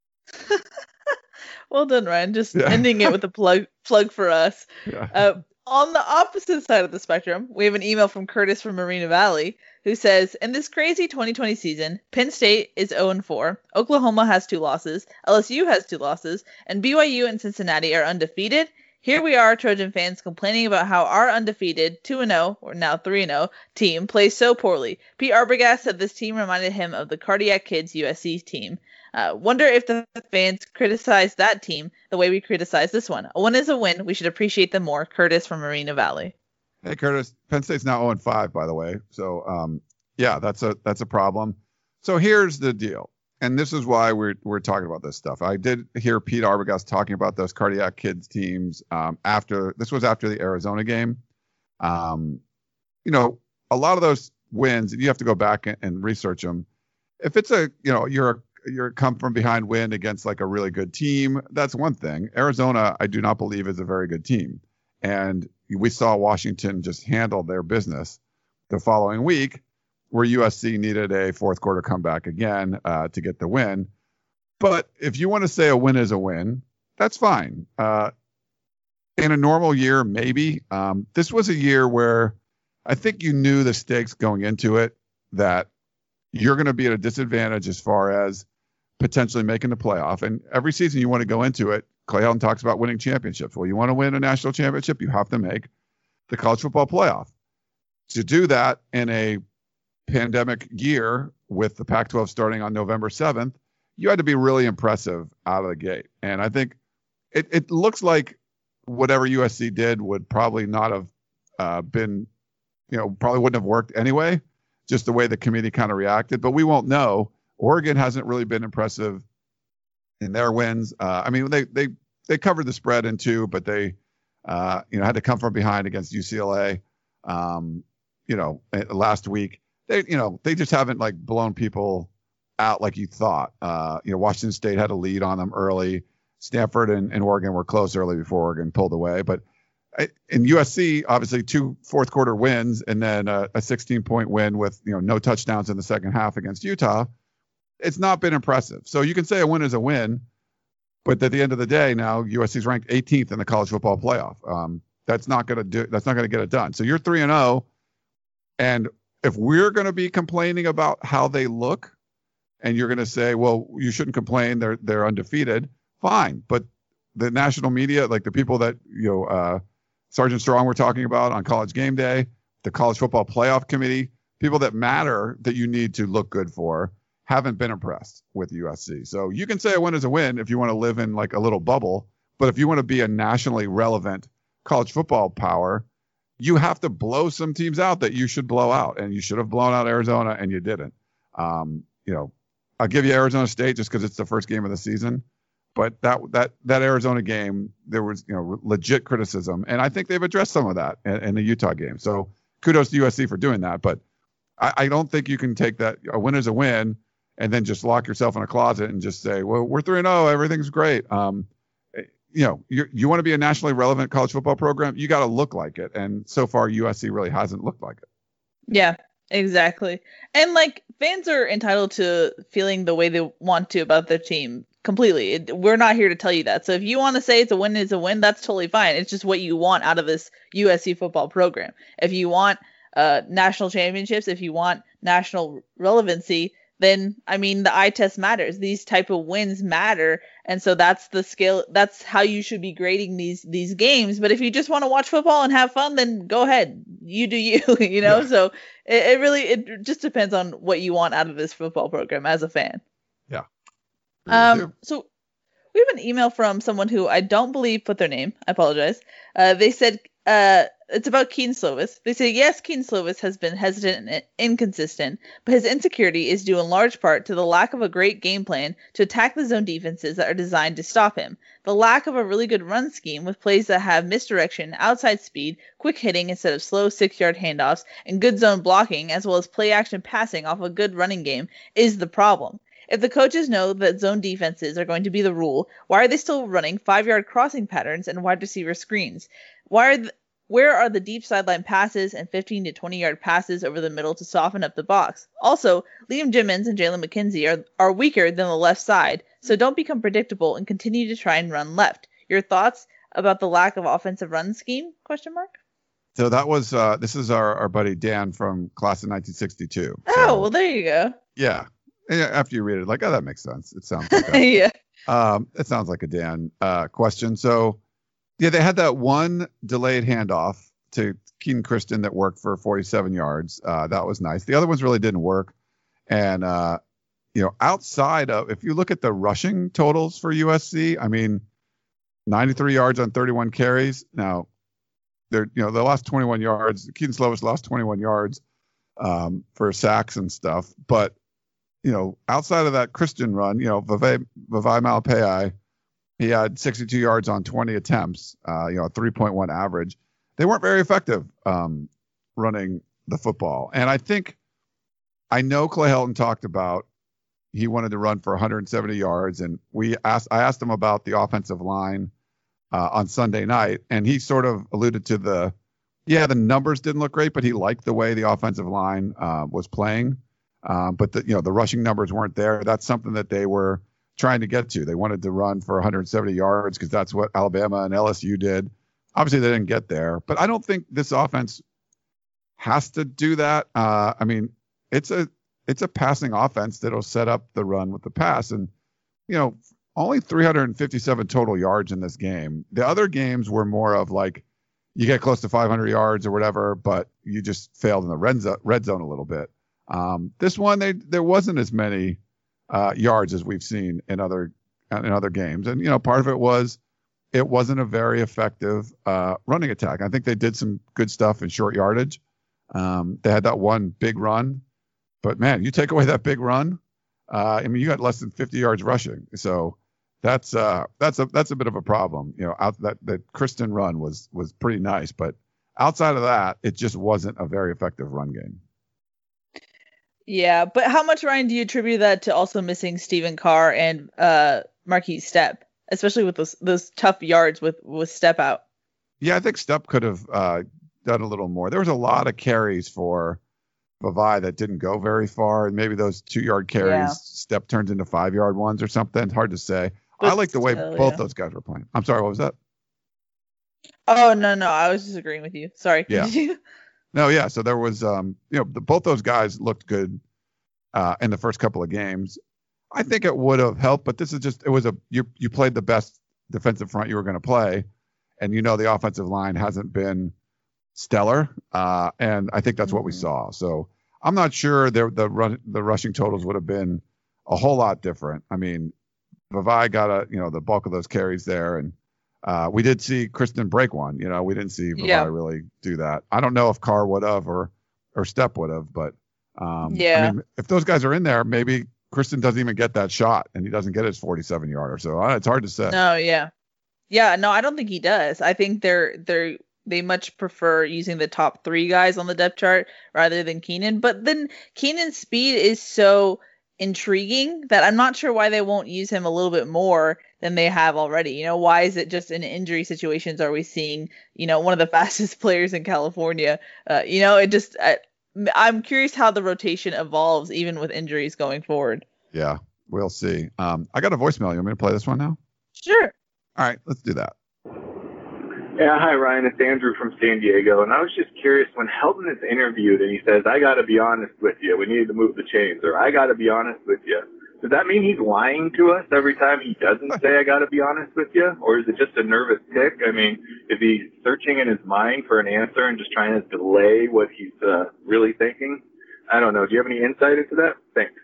Well done, Ryan. Just Yeah. ending it with a plug, plug for us. Yeah. Uh, On the opposite side of the spectrum, we have an email from Curtis from Moreno Valley, who says, "In this crazy twenty twenty season, Penn State is oh and four, Oklahoma has two losses, L S U has two losses, and B Y U and Cincinnati are undefeated. Here we are, Trojan fans, complaining about how our undefeated two and oh, or now three and oh, team plays so poorly. Pete Arbogast said this team reminded him of the Cardiac Kids U S C team. Uh, wonder if the fans criticize that team the way we criticize this one. A win is a win. We should appreciate them more." Curtis from Moreno Valley. Hey, Curtis. Penn State's now oh and five, by the way. So, um, yeah, that's a that's a problem. So here's the deal, and this is why we're we're talking about this stuff. I did hear Pete Arbogast talking about those Cardiac Kids teams um, after this was after the Arizona game. Um, you know, a lot of those wins, you have to go back and, and research them. If it's a, you know, you're a you're come from behind win against like a really good team, that's one thing. Arizona, I do not believe, is a very good team. And we saw Washington just handle their business the following week, where U S C needed a fourth quarter comeback again uh, to get the win. But if you want to say a win is a win, that's fine. Uh, in a normal year, maybe. Um, this was a year where I think you knew the stakes going into it, that you're going to be at a disadvantage as far as potentially making the playoff. And every season you want to go into it Clay Helton talks about winning championships. Well, you want to win a national championship, you have to make the college football playoff. To do that in a pandemic year with the Pac twelve starting on November seventh, you had to be really impressive out of the gate. And I think it, it looks like whatever U S C did would probably not have uh, been, you know, probably wouldn't have worked anyway, just the way the committee kind of reacted. But we won't know. Oregon hasn't really been impressive in their wins. Uh, I mean, they they they covered the spread in two, but they, uh, you know, had to come from behind against U C L A, um, you know, last week. They, you know, they just haven't like blown people out like you thought. Uh, you know, Washington State had a lead on them early. Stanford and, and Oregon were close early before Oregon pulled away. But in U S C, obviously two fourth quarter wins and then a, a sixteen point win with, you know, no touchdowns in the second half against Utah. It's not been impressive. So you can say a win is a win, but at the end of the day, now U S C's ranked eighteenth in the college football playoff. Um, that's not going to do, that's not going to get it done. So you're three and oh. And if we're going to be complaining about how they look and you're going to say, well, you shouldn't complain, they're, they're undefeated, fine. But the national media, like the people that, you know, uh, Sergeant Strong we're talking about on College Game Day, the College Football Playoff Committee, people that matter that you need to look good for, haven't been impressed with U S C. So you can say a win is a win if you want to live in like a little bubble, but if you want to be a nationally relevant college football power, you have to blow some teams out that you should blow out, and you should have blown out Arizona and you didn't. Um, you know, I'll give you Arizona State just because it's the first game of the season, but that that that Arizona game, there was, you know, legit criticism, and I think they've addressed some of that in, in the Utah game. So kudos to U S C for doing that, but I, I don't think you can take that a win is a win and then just lock yourself in a closet and just say, well, we're three and oh, everything's great. Um, you know, you you want to be a nationally relevant college football program, you got to look like it. And so far, U S C really hasn't looked like it. Yeah, exactly. And like fans are entitled to feeling the way they want to about their team completely. It, we're not here to tell you that. So if you want to say it's a win, it's a win, that's totally fine. It's just what you want out of this U S C football program. If you want uh, national championships, if you want national relevancy, then, I mean, the eye test matters. These type of wins matter. And so that's the scale. That's how you should be grading these these games. But if you just want to watch football and have fun, then go ahead. You do you, you know? Yeah. So it, it really, it just depends on what you want out of this football program as a fan. Yeah. Um. So we have an email from someone who I don't believe put their name. I apologize. Uh, they said, uh, it's about Kedon Slovis. They say, yes, Kedon Slovis has been hesitant and inconsistent, but his insecurity is due in large part to the lack of a great game plan to attack the zone defenses that are designed to stop him. The lack of a really good run scheme with plays that have misdirection, outside speed, quick hitting instead of slow six-yard handoffs, and good zone blocking, as well as play-action passing off a good running game, is the problem. If the coaches know that zone defenses are going to be the rule, why are they still running five-yard crossing patterns and wide receiver screens? Why are th- Where are the deep sideline passes and fifteen to twenty-yard passes over the middle to soften up the box? Also, Liam Jimmons and Jalen McKenzie are, are weaker than the left side, so don't become predictable and continue to try and run left. Your thoughts about the lack of offensive run scheme? Question mark. So that was, uh, this is our, our buddy Dan from class of nineteen sixty-two. So, oh, well, there you go. Yeah. After you read it, like, oh, that makes sense. It sounds like a, yeah. Um, it sounds like a Dan uh, question. So, yeah, they had that one delayed handoff to Keaton Christon that worked for forty-seven yards. Uh, that was nice. The other ones really didn't work. And, uh, you know, outside of, if you look at the rushing totals for U S C, I mean, ninety-three yards on thirty-one carries. Now, they're, you know, they lost twenty-one yards. Kedon Slovis lost twenty-one yards um, for sacks and stuff. But, you know, outside of that Christian run, you know, Vavae, Vavae Malepeai, he had sixty-two yards on twenty attempts, uh, you know, three point one average. They weren't very effective um, running the football. And I think, I know Clay Helton talked about he wanted to run for one hundred seventy yards. And we asked, I asked him about the offensive line uh, on Sunday night. And he sort of alluded to the, yeah, the numbers didn't look great, but he liked the way the offensive line uh, was playing. Um, but the, you know, the rushing numbers weren't there. That's something that they were trying to get to. They wanted to run for one hundred seventy yards because that's what Alabama and L S U did. Obviously, they didn't get there, but I don't think this offense has to do that. Uh, I mean, it's a it's a passing offense that'll set up the run with the pass. And, you know, only three hundred fifty-seven total yards in this game. The other games were more of like you get close to five hundred yards or whatever, but you just failed in the red zone, red zone a little bit. Um, this one, they there wasn't as many uh, yards as we've seen in other in other games, and you know, part of it was it wasn't a very effective uh, running attack. I think they did some good stuff in short yardage. Um, they had that one big run, but man, you take away that big run, uh, I mean, you got less than fifty yards rushing. So that's uh, that's a that's a bit of a problem. You know, out that that Kristen run was was pretty nice, but outside of that, it just wasn't a very effective run game. Yeah, but how much, Ryan, do you attribute that to also missing Stephen Carr and uh, Marquise Stepp, especially with those those tough yards with with Stepp out? Yeah, I think Stepp could have uh, done a little more. There was a lot of carries for Vavae that didn't go very far, and maybe those two-yard carries, yeah. Stepp turns into five-yard ones or something. Hard to say. But I like the way still, both yeah. those guys were playing. I'm sorry, what was that? Oh, no, no, I was just agreeing with you. Sorry. Yeah. No, yeah, so there was, um, you know, the, both those guys looked good uh, in the first couple of games. I think it would have helped, but this is just, it was a, you you played the best defensive front you were going to play, and you know the offensive line hasn't been stellar, uh, and I think that's mm-hmm. what we saw. So I'm not sure the the run, the rushing totals would have been a whole lot different. I mean, Vavae got a, you know, the bulk of those carries there, and uh, we did see Kristen break one. You know, we didn't see Vavae yeah. really do that. I don't know if Carr would have or or Stepp would have, but um, yeah, I mean, if those guys are in there, maybe Kristen doesn't even get that shot, and he doesn't get his forty-seven yarder. So uh, it's hard to say. No, yeah, yeah, no, I don't think he does. I think they're they're they much prefer using the top three guys on the depth chart rather than Keenan. But then Keenan's speed is so intriguing that I'm not sure why they won't use him a little bit more than they have already. You know, why is it just in injury situations are we seeing, you know, one of the fastest players in California? Uh, you know, it just, I, I'm curious how the rotation evolves even with injuries going forward. Yeah, we'll see. Um, I got a voicemail. You want me to play this one now? Sure. All right, let's do that. Yeah, hi, Ryan. It's Andrew from San Diego. And I was just curious, when Helton is interviewed and he says, I got to be honest with you, we need to move the chains, or I got to be honest with you, does that mean he's lying to us every time he doesn't say, I got to be honest with you? Or is it just a nervous tick? I mean, is he searching in his mind for an answer and just trying to delay what he's uh, really thinking? I don't know. Do you have any insight into that? Thanks.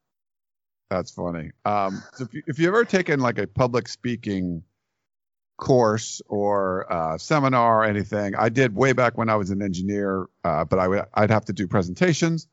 That's funny. Um, so if you, if you ever taken like a public speaking course or uh, seminar or anything, I did way back when I was an engineer, uh, but I would I'd have to do presentations,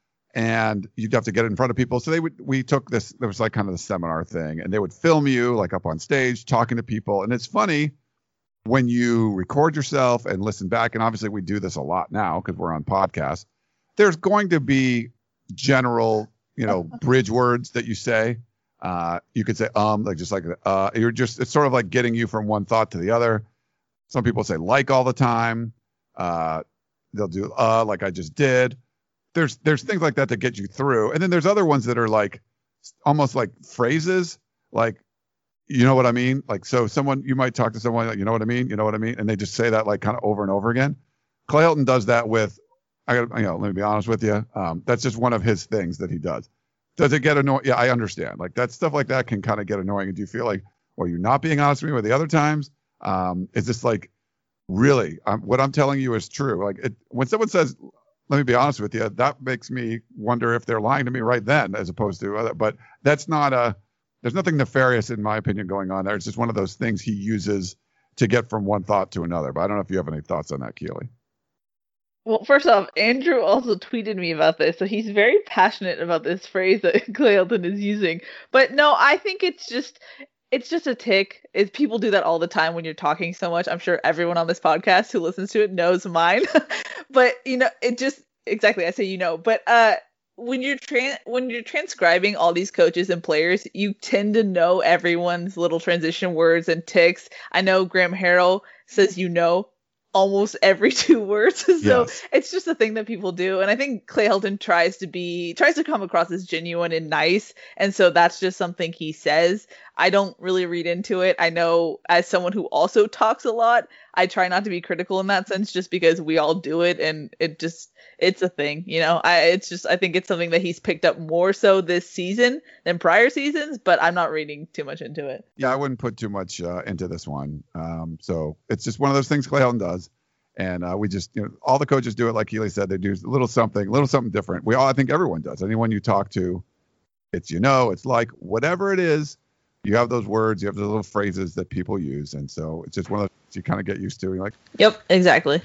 and you'd have to get in front of people. So they would we took this. There was like kind of the seminar thing, and they would film you like up on stage talking to people. And it's funny when you record yourself and listen back. And obviously we do this a lot now because we're on podcasts. There's going to be general, you know, bridge words that you say. Uh, you could say, um, like, just like, uh, you're just, it's sort of like getting you from one thought to the other. Some people say like all the time. Uh, they'll do, uh, like I just did. There's, there's things like that that get you through. And then there's other ones that are like, almost like phrases, like, you know what I mean? Like, so someone, you might talk to someone like, you know what I mean? You know what I mean? And they just say that like kind of over and over again. Clay Helton does that with, I got, you know, let me be honest with you. Um, that's just one of his things that he does. Does it get annoying? Yeah, I understand. Like that stuff like that can kind of get annoying. And do you feel like, well, you're not being honest with me with the other times? Um, is this like, really, um, what I'm telling you is true? Like it, when someone says, let me be honest with you, that makes me wonder if they're lying to me right then, as opposed to other, but that's not a, there's nothing nefarious in my opinion going on there. It's just one of those things he uses to get from one thought to another. But I don't know if you have any thoughts on that, Keely. Well, first off, Andrew also tweeted me about this, so he's very passionate about this phrase that Clay Helton is using. But no, I think it's just it's just a tick. Is people do that all the time when you're talking so much. I'm sure everyone on this podcast who listens to it knows mine. But you know, it just exactly I say you know. But uh, when you're tran when you're transcribing all these coaches and players, you tend to know everyone's little transition words and ticks. I know Graham Harrell says you know almost every two words. So yes. It's just a thing that people do. And I think Clay Helton tries to be, tries to come across as genuine and nice. And so that's just something he says. I don't really read into it. I know as someone who also talks a lot, I try not to be critical in that sense just because we all do it and it just it's a thing, you know. I it's just I think it's something that he's picked up more so this season than prior seasons, but I'm not reading too much into it. Yeah, I wouldn't put too much uh, into this one. Um, so it's just one of those things Clay Helton does. And uh, we just, you know, all the coaches do it like Keely said. They do a little something, a little something different. We all, I think everyone does. Anyone you talk to, it's, you know, it's like whatever it is, you have those words, you have those little phrases that people use. And so it's just one of those you kind of get used to. You're like, yep, exactly.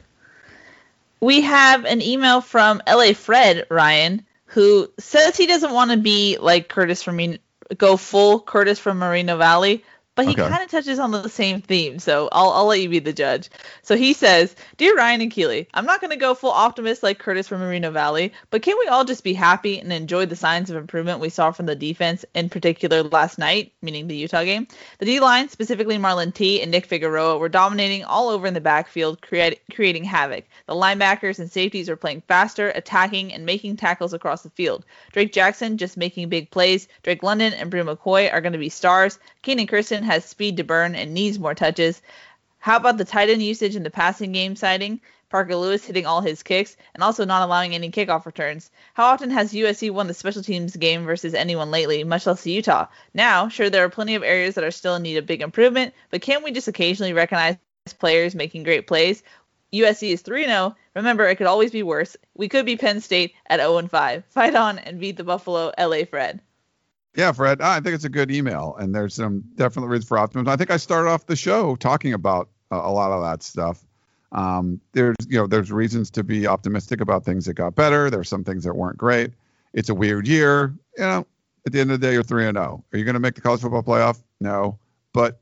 We have an email from L A Fred, Ryan, who says he doesn't want to be like Curtis from, go full Curtis from Moreno Valley, but he Okay. kind of touches on the same theme, so I'll I'll let you be the judge. So he says, "Dear Ryan and Keely, I'm not going to go full optimist like Curtis from Moreno Valley, but can we all just be happy and enjoy the signs of improvement we saw from the defense, in particular last night," meaning the Utah game? The D-line, specifically Marlon T and Nick Figueroa, were dominating all over in the backfield, create, creating havoc. The linebackers and safeties are playing faster, attacking, and making tackles across the field. Drake Jackson just making big plays. Drake London and Brew McCoy are going to be stars. Keenan Kirsten has speed to burn and needs more touches. How about the tight end usage in the passing game citing? Parker Lewis hitting all his kicks and also not allowing any kickoff returns. How often has U S C won the special teams game versus anyone lately, much less Utah? Now, sure, there are plenty of areas that are still in need of big improvement, but can't we just occasionally recognize players making great plays? U S C is three and oh. Remember, it could always be worse. We could be Penn State at oh and five. Fight on and beat the Buffalo L A Fred. yeah, Fred, I think it's a good email, and there's some definitely reasons for optimism. I think I started off the show talking about uh, a lot of that stuff. Um, there's, you know, there's reasons to be optimistic about things that got better. There's some things that weren't great. It's a weird year. You know, at the end of the day, you're three and oh. Are you going to make the college football playoff? No, but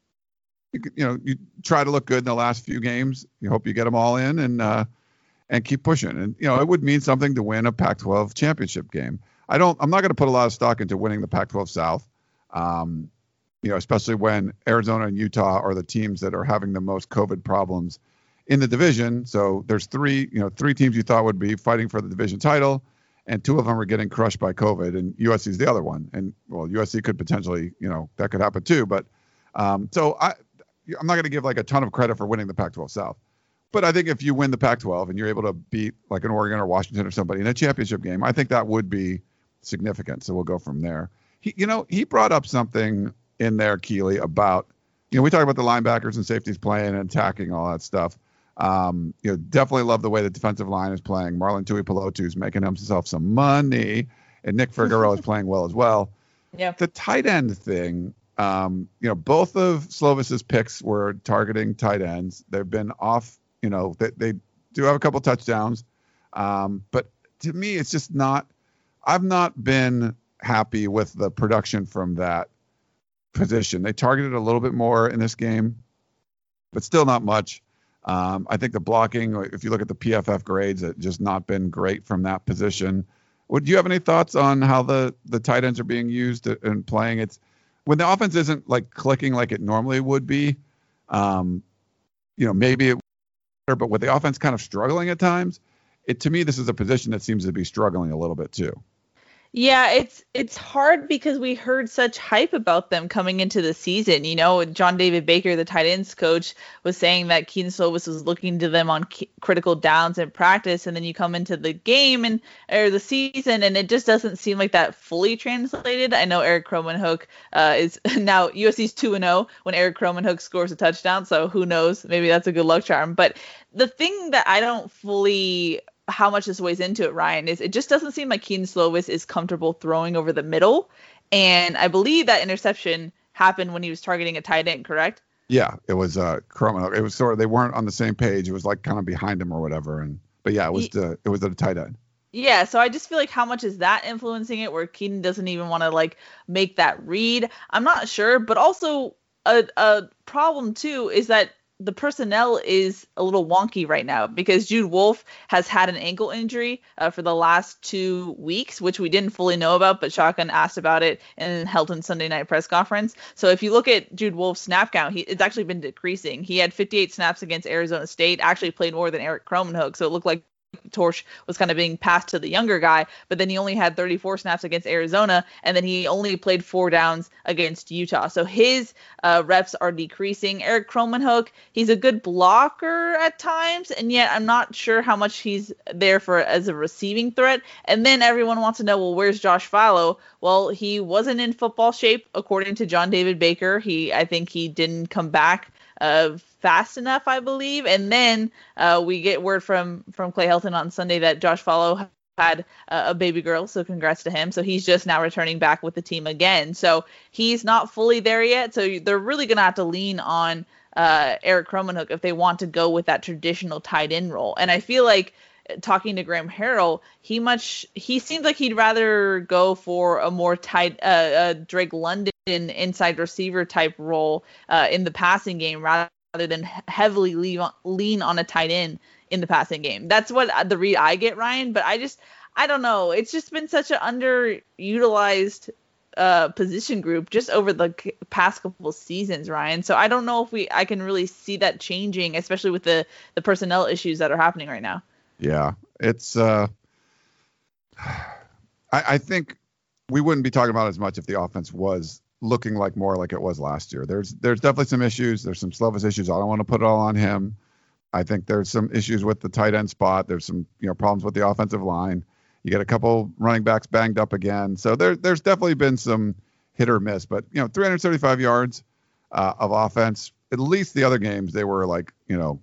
you, you know, you try to look good in the last few games. You hope you get them all in and uh, and keep pushing. And you know, it would mean something to win a Pac twelve championship game. I don't. I'm not going to put a lot of stock into winning the Pac twelve South. Um, you know, especially when Arizona and Utah are the teams that are having the most COVID problems in the division. So there's three, you know, three teams you thought would be fighting for the division title, and two of them are getting crushed by COVID, and U S C is the other one. And well, U S C could potentially, you know, that could happen too. But um, so I, I'm not going to give like a ton of credit for winning the Pac twelve South. But I think if you win the Pac twelve and you're able to beat like an Oregon or Washington or somebody in a championship game, I think that would be significant. So we'll go from there. He, you know, he brought up something in there, Keely, about, you know, we talk about the linebackers and safeties playing and attacking, all that stuff. Um, you know, definitely love the way the defensive line is playing. Marlon Tuipulotu is making himself some money, and Nick Figueroa is playing well as well. Yeah. The tight end thing, um, you know, both of Slovis's picks were targeting tight ends. They've been off, you know, they, they do have a couple touchdowns. Um, but to me, it's just not, I've not been happy with the production from that position. They targeted a little bit more in this game, but still not much. Um, I think the blocking, if you look at the P F F grades, it's just not been great from that position. Would you have any thoughts on how the, the tight ends are being used and playing? It's when the offense isn't like clicking like it normally would be. Um, you know, maybe it, but with the offense kind of struggling at times, it to me this is a position that seems to be struggling a little bit too. Yeah, it's it's hard because we heard such hype about them coming into the season. You know, John David Baker, the tight ends coach, was saying that Keaton Slovis was looking to them on key, critical downs in practice, and then you come into the game and or the season, and it just doesn't seem like that fully translated. I know Eric Cromanhook uh, is now U S C's two and oh when Eric Cromanhook scores a touchdown, so who knows? Maybe that's a good luck charm. But the thing that I don't fully how much this weighs into it, Ryan, is it just doesn't seem like Keaton Slovis is comfortable throwing over the middle. And I believe that interception happened when he was targeting a tight end, correct? Yeah, it was uh Cromanhook. It was sort of, they weren't on the same page. It was like kind of behind him or whatever. And but yeah, it was the it was at a tight end. Yeah, so I just feel like how much is that influencing it where Keaton doesn't even want to like make that read? I'm not sure, but also a a problem too is that the personnel is a little wonky right now because Jude Wolfe has had an ankle injury uh, for the last two weeks, which we didn't fully know about, but Shotgun asked about it in Helton's Sunday night press conference. So if you look at Jude Wolfe's snap count, he, it's actually been decreasing. He had fifty-eight snaps against Arizona State, actually played more than Eric Cromanhook. So it looked like torch was kind of being passed to the younger guy, but then he only had thirty-four snaps against Arizona, and then he only played four downs against Utah. So his uh, reps are decreasing. Eric Kromenhoek, he's a good blocker at times, and yet I'm not sure how much he's there for as a receiving threat. And then everyone wants to know, well, where's Josh Fallow? Well, he wasn't in football shape, according to John David Baker. He, I think he didn't come back uh, fast enough, I believe. And then uh, we get word from from Clay Helton on Sunday that Josh Fallow had uh, a baby girl, so congrats to him. So he's just now returning back with the team again. So he's not fully there yet. So they're really going to have to lean on uh, Eric Kromenhoek if they want to go with that traditional tight end role. And I feel like talking to Graham Harrell, he much he seems like he'd rather go for a more tight uh, uh, Drake London inside receiver type role uh, in the passing game rather than heavily lean on, lean on a tight end in the passing game. That's what the read I get, Ryan. But I just I don't know. It's just been such an underutilized uh, position group just over the past couple of seasons, Ryan. So I don't know if we I can really see that changing, especially with the the personnel issues that are happening right now. Yeah, it's. Uh, I, I think we wouldn't be talking about it as much if the offense was looking like more like it was last year. There's there's definitely some issues. There's some Slovis issues. I don't want to put it all on him. I think there's some issues with the tight end spot. There's some you know problems with the offensive line. You get a couple running backs banged up again. So there there's definitely been some hit or miss. But you know, three hundred seventy-five yards uh, of offense. At least the other games they were like you know.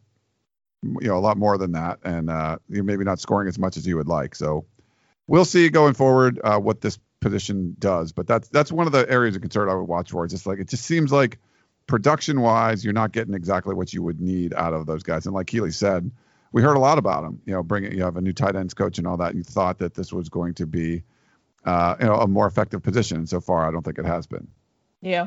you know, a lot more than that, and uh, you're maybe not scoring as much as you would like. So we'll see going forward uh, what this position does. But that's that's one of the areas of concern I would watch for. It's just like it just seems like production-wise, you're not getting exactly what you would need out of those guys. And like Keely said, we heard a lot about him. You know, bringing you have a new tight ends coach and all that. And you thought that this was going to be, uh, you know, a more effective position. And so far, I don't think it has been. Yeah.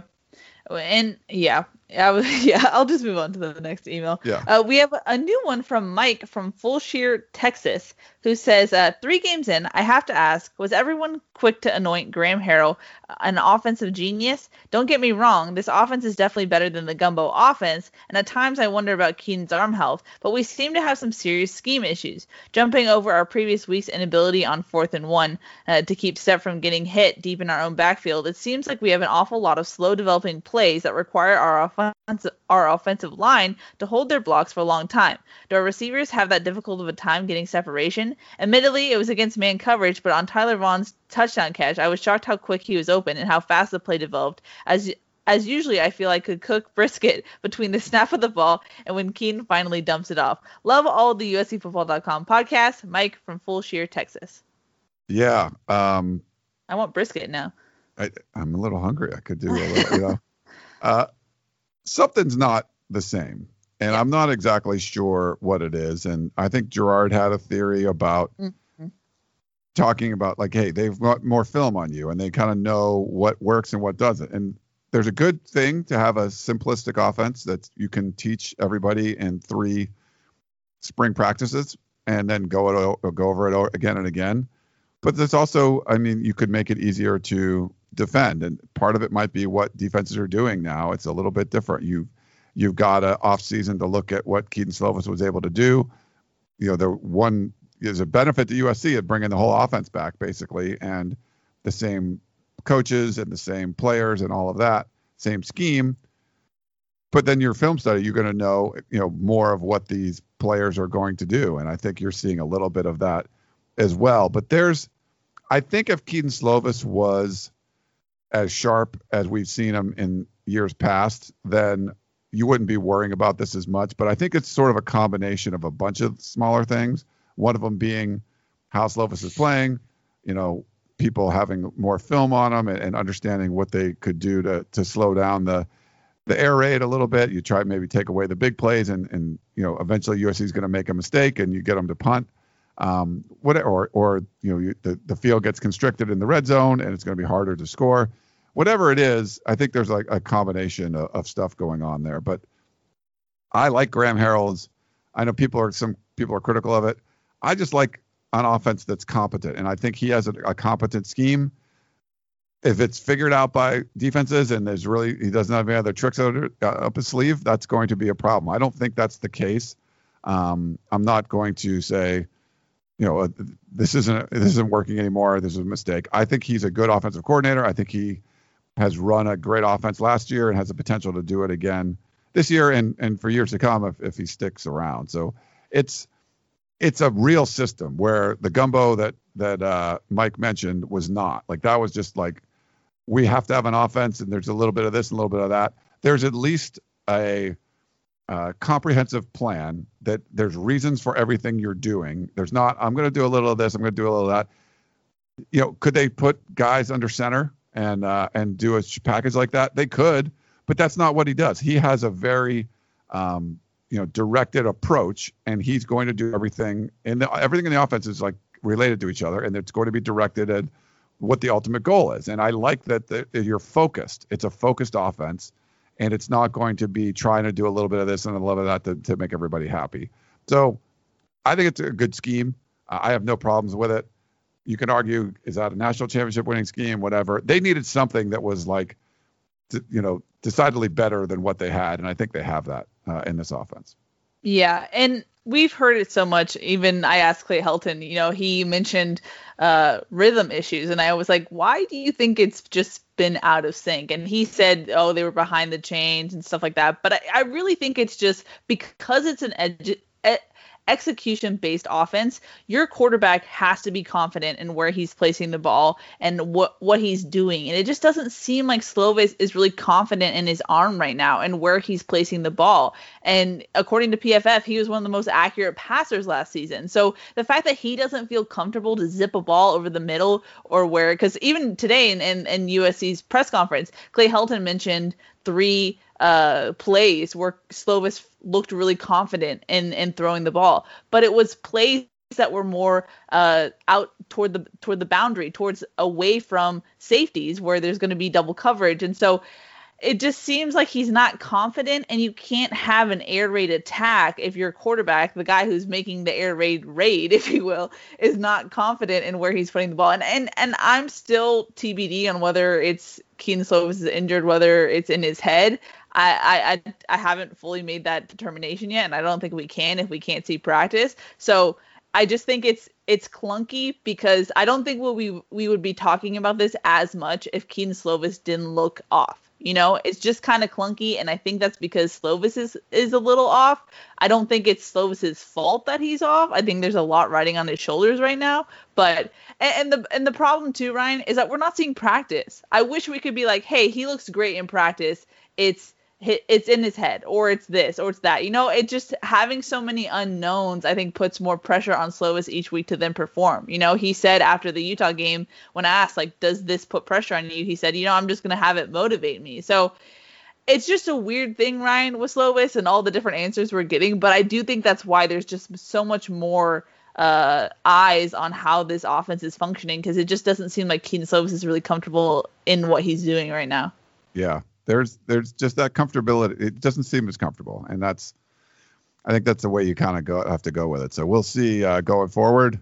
And yeah, I was, yeah, I'll just move on to the next email. Yeah. Uh, we have a new one from Mike from Full Shear, Texas, who says, uh, three games in, I have to ask, was everyone quick to anoint Graham Harrell an offensive genius? Don't get me wrong, this offense is definitely better than the gumbo offense, and at times I wonder about Keaton's arm health, but we seem to have some serious scheme issues. Jumping over our previous week's inability on fourth and one uh, to keep step from getting hit deep in our own backfield, it seems like we have an awful lot of slow developing plays that require our offensive, our offensive line to hold their blocks for a long time. Do our receivers have that difficult of a time getting separation? Admittedly, it was against man coverage, but on Tyler Vaughn's touchdown catch, I was shocked how quick he was open and how fast the play developed. As as usually, I feel I could cook brisket between the snap of the ball and when Keaton finally dumps it off. Love all the U S C football dot com podcasts. Mike from Full Shear, Texas. Yeah. Um, I want brisket now. I, I'm a little hungry. I could do a little, you know. Uh, something's not the same. And yeah. I'm not exactly sure what it is. And I think Gerard had a theory about mm-hmm. talking about like, hey, they've got more film on you and they kind of know what works and what doesn't. And there's a good thing to have a simplistic offense that you can teach everybody in three spring practices and then go it, go over it again and again. But there's also, I mean, you could make it easier to defend. And part of it might be what defenses are doing now. It's a little bit different. You You've got an off season to look at what Keaton Slovis was able to do. You know, the one is a benefit to U S C of bringing the whole offense back, basically, and the same coaches and the same players and all of that, same scheme. But then your film study, you're going to know, you know, more of what these players are going to do. And I think you're seeing a little bit of that as well. But there's, I think if Keaton Slovis was as sharp as we've seen him in years past, then you wouldn't be worrying about this as much. But I think it's sort of a combination of a bunch of smaller things. One of them being how Slovis is playing, you know, people having more film on them and, and understanding what they could do to to slow down the the air raid a little bit. You try maybe take away the big plays and, and you know, eventually U S C is going to make a mistake and you get them to punt. Um, what, or, or, you know, you, the, the field gets constricted in the red zone and it's going to be harder to score. Whatever it is, I think there's like a combination of, of stuff going on there. But I like Graham Harrell's. I know people are some people are critical of it. I just like an offense that's competent, and I think he has a, a competent scheme. If it's figured out by defenses and there's really he doesn't have any other tricks up, uh, up his sleeve, that's going to be a problem. I don't think that's the case. Um, I'm not going to say, you know, uh, this isn't this isn't working anymore. This is a mistake. I think he's a good offensive coordinator. I think he has run a great offense last year and has the potential to do it again this year and and for years to come if, if he sticks around. So it's it's a real system where the gumbo that that uh, Mike mentioned was not. Like that was just like, we have to have an offense and there's a little bit of this and a little bit of that. There's at least a uh, comprehensive plan that there's reasons for everything you're doing. There's not, I'm going to do a little of this, I'm going to do a little of that. You know, could they put guys under center and uh, and do a package like that? They could, but that's not what he does. He has a very um, you know, directed approach, and he's going to do everything. And everything in the offense is like related to each other, and it's going to be directed at what the ultimate goal is. And I like that, the, that you're focused. It's a focused offense, and it's not going to be trying to do a little bit of this and a little bit of that to, to make everybody happy. So I think it's a good scheme. Uh, I have no problems with it. You can argue, is that a national championship winning scheme? Whatever. They needed something that was like, you know, decidedly better than what they had. And I think they have that uh, in this offense. Yeah. And we've heard it so much. Even I asked Clay Helton, you know, he mentioned uh, rhythm issues. And I was like, why do you think it's just been out of sync? And he said, oh, they were behind the chains and stuff like that. But I, I really think it's just because it's an edu- e- execution-based offense, your quarterback has to be confident in where he's placing the ball and what what he's doing. And it just doesn't seem like Slovis is really confident in his arm right now and where he's placing the ball. And according to P F F, he was one of the most accurate passers last season. So the fact that he doesn't feel comfortable to zip a ball over the middle or where, because even today in, in, in U S C's press conference, Clay Helton mentioned three uh, plays where Slovis looked really confident in, in throwing the ball, but it was plays that were more uh, out toward the toward the boundary, towards away from safeties where there's going to be double coverage. And so it just seems like he's not confident, and you can't have an air raid attack if your quarterback, the guy who's making the air raid raid, if you will, is not confident in where he's putting the ball. And and, and I'm still T B D on whether it's Kedon Slovis is injured, whether it's in his head. I, I I haven't fully made that determination yet, and I don't think we can if we can't see practice. So I just think it's it's clunky because I don't think we'll, we we would be talking about this as much if Kedon Slovis didn't look off. You know, it's just kind of clunky, and I think that's because Slovis is, is a little off. I don't think it's Slovis's fault that he's off. I think there's a lot riding on his shoulders right now. But and, and the and the problem too, Ryan, is that we're not seeing practice. I wish we could be like, hey, he looks great in practice. It's it's in his head, or it's this, or it's that. You know, it just having so many unknowns, I think, puts more pressure on Slovis each week to then perform. You know, he said after the Utah game, when asked, like, does this put pressure on you? He said, you know, I'm just going to have it motivate me. So it's just a weird thing, Ryan, with Slovis and all the different answers we're getting. But I do think that's why there's just so much more uh, eyes on how this offense is functioning, because it just doesn't seem like Kedon Slovis is really comfortable in what he's doing right now. Yeah. There's there's just that comfortability. It doesn't seem as comfortable, and that's I think that's the way you kind of go have to go with it. So we'll see uh, going forward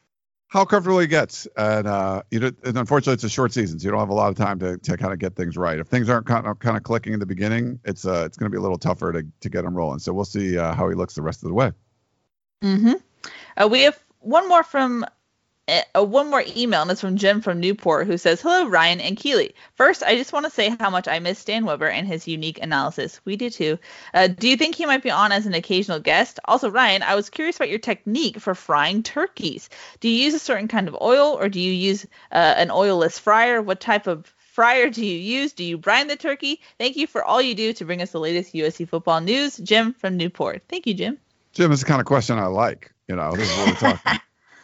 how comfortable he gets. And uh, you know, and unfortunately, it's a short season, so you don't have a lot of time to, to kind of get things right. If things aren't kind of kind of clicking in the beginning, it's uh it's going to be a little tougher to to get him rolling. So we'll see uh, how he looks the rest of the way. Mm-hmm. Uh, we have one more from. Uh, one more email, and it's from Jim from Newport, who says, hello, Ryan and Keely. First, I just want to say how much I miss Stan Weber and his unique analysis. We do too. Uh, do you think he might be on as an occasional guest? Also, Ryan, I was curious about your technique for frying turkeys. Do you use a certain kind of oil, or do you use uh, an oilless fryer? What type of fryer do you use? Do you brine the turkey? Thank you for all you do to bring us the latest U S C football news. Jim from Newport. Thank you, Jim. Jim, this is the kind of question I like. You know, this is what we're talking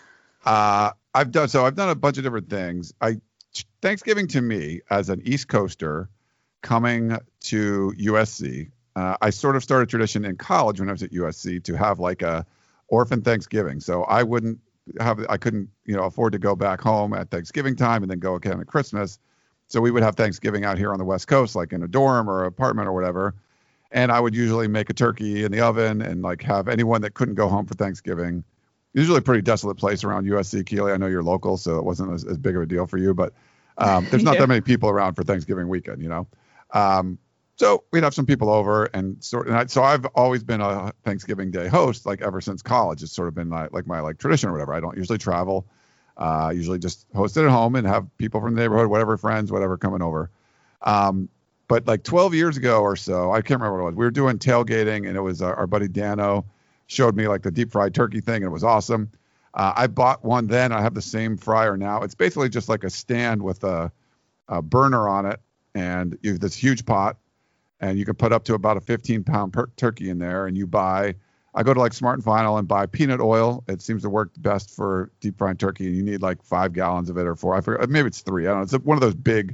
Uh, I've done so. I've done a bunch of different things. I Thanksgiving to me as an East Coaster coming to U S C, uh, I sort of started a tradition in college when I was at U S C to have like a orphan Thanksgiving. So I wouldn't have, I couldn't, you know, afford to go back home at Thanksgiving time and then go again at Christmas. So we would have Thanksgiving out here on the West Coast, like in a dorm or apartment or whatever. And I would usually make a turkey in the oven and like have anyone that couldn't go home for Thanksgiving. Usually a pretty desolate place around U S C. Keely, I know you're local, so it wasn't as, as big of a deal for you, but um, there's not yeah. that many people around for Thanksgiving weekend, you know. Um, So we'd have some people over, and sort. And I, so I've always been a Thanksgiving Day host, like ever since college. It's sort of been like, like my like tradition or whatever. I don't usually travel. Uh, usually just host it at home and have people from the neighborhood, whatever, friends, whatever, coming over. Um, but like twelve years ago or so, I can't remember what it was. We were doing tailgating, and it was uh, our buddy Dano showed me like the deep fried turkey thing, and it was awesome. Uh, I bought one then. I have the same fryer now. It's basically just like a stand with a, a burner on it, and you have this huge pot. And you can put up to about a fifteen pound per- turkey in there. And you buy, I go to like Smart and Final and buy peanut oil. It seems to work best for deep frying turkey. And you need like five gallons of it or four. I forget, maybe it's three. I don't know. It's one of those big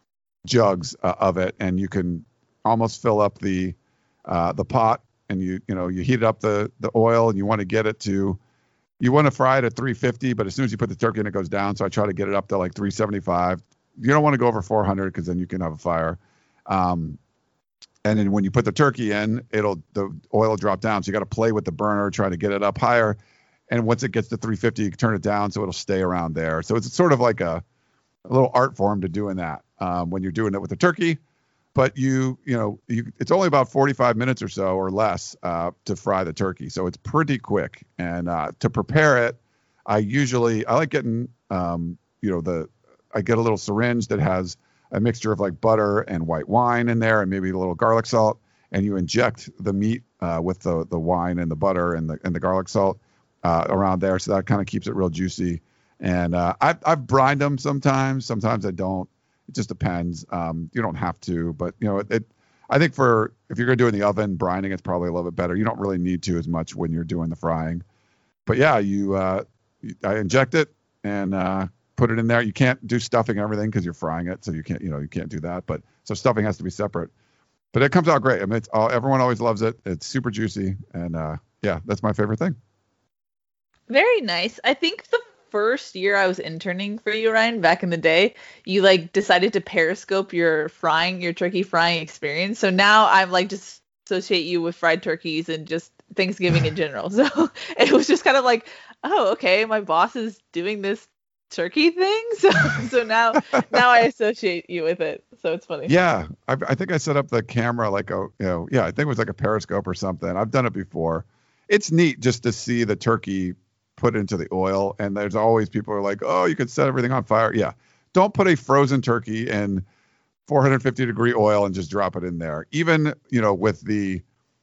jugs uh, of it. And you can almost fill up the uh, the pot. And you you know, you heat up the, the oil, and you want to get it to, you want to fry it at three fifty. But as soon as you put the turkey in, it goes down. So I try to get it up to like three seventy-five. You don't want to go over four hundred because then you can have a fire. Um, And then when you put the turkey in, it'll the oil will drop down. So you got to play with the burner, try to get it up higher. And once it gets to three fifty, you can turn it down so it'll stay around there. So it's sort of like a, a little art form to doing that um, when you're doing it with the turkey. But you, you know, you, it's only about forty-five minutes or so or less uh, to fry the turkey. So it's pretty quick. And uh, to prepare it, I usually I like getting, um, you know, the I get a little syringe that has a mixture of like butter and white wine in there, and maybe a little garlic salt, and you inject the meat uh, with the the wine and the butter and the and the garlic salt uh, around there, so that kind of keeps it real juicy. And uh, I've I've brined them sometimes, sometimes I don't. It just depends. Um, you don't have to, but you know, it, it. I think for if you're gonna do it in the oven, brining it's probably a little bit better. You don't really need to as much when you're doing the frying. But yeah, you uh, I inject it and. Uh, put it in there. You can't do stuffing and everything because you're frying it. So you can't, you know, you can't do that. But so stuffing has to be separate. But it comes out great. I mean, it's all, everyone always loves it. It's super juicy. And uh, yeah, that's my favorite thing. Very nice. I think the first year I was interning for you, Ryan, back in the day, you like decided to Periscope your frying, your turkey frying experience. So now I'm like just associate you with fried turkeys and just Thanksgiving in general. So it was just kind of like, oh, okay, my boss is doing this turkey thing, so so now now I associate you with it, so it's funny. Yeah, I, I think I set up the camera like a you know yeah I think it was like a Periscope or something. I've done it before. It's neat just to see the turkey put into the oil, and there's always people who are like, oh, you could set everything on fire. Yeah, don't put a frozen turkey in four hundred fifty degree oil and just drop it in there. Even you know with the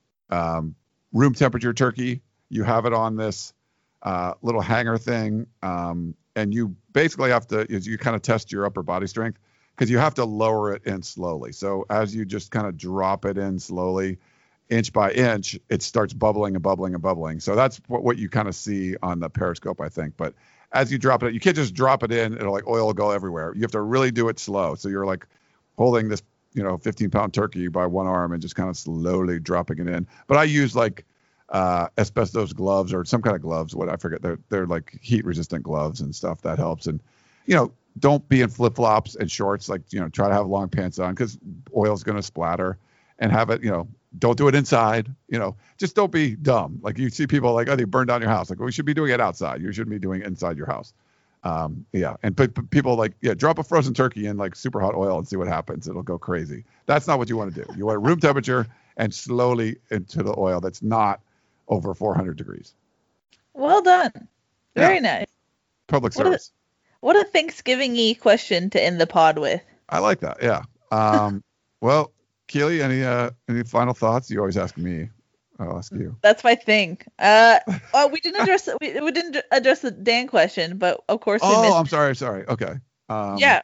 um, room temperature turkey, you have it on this uh, little hanger thing. Um, And you basically have to, you kind of test your upper body strength because you have to lower it in slowly. So as you just kind of drop it in slowly, inch by inch, it starts bubbling and bubbling and bubbling. So that's what, what you kind of see on the Periscope, I think. But as you drop it, you can't just drop it in. It'll like oil will go everywhere. You have to really do it slow. So you're like holding this, you know, fifteen pound turkey by one arm and just kind of slowly dropping it in. But I use like, uh asbestos gloves or some kind of gloves, what I forget. They're they're like heat resistant gloves and stuff that helps. And you know, don't be in flip flops and shorts. Like, you know, try to have long pants on because oil's going to splatter. And have it, you know, don't do it inside. You know, just don't be dumb. Like you see people like, oh, they burned down your house. Like, well, we should be doing it outside. You shouldn't be doing it inside your house. Um yeah, and but, but people like, yeah, drop a frozen turkey in like super hot oil and see what happens. It'll go crazy. That's not what you want to do. You want room temperature and slowly into the oil that's not over four hundred degrees. Well done. Very yeah. nice. Public what service. A, what a Thanksgiving-y question to end the pod with. I like that. Yeah. Um, well, Keely, any uh, any final thoughts? You always ask me. I'll ask you. That's my thing. Uh, oh, we didn't address we, we didn't address the Dan question, but of course we oh, missed. I'm sorry. Sorry. Okay. Um, yeah.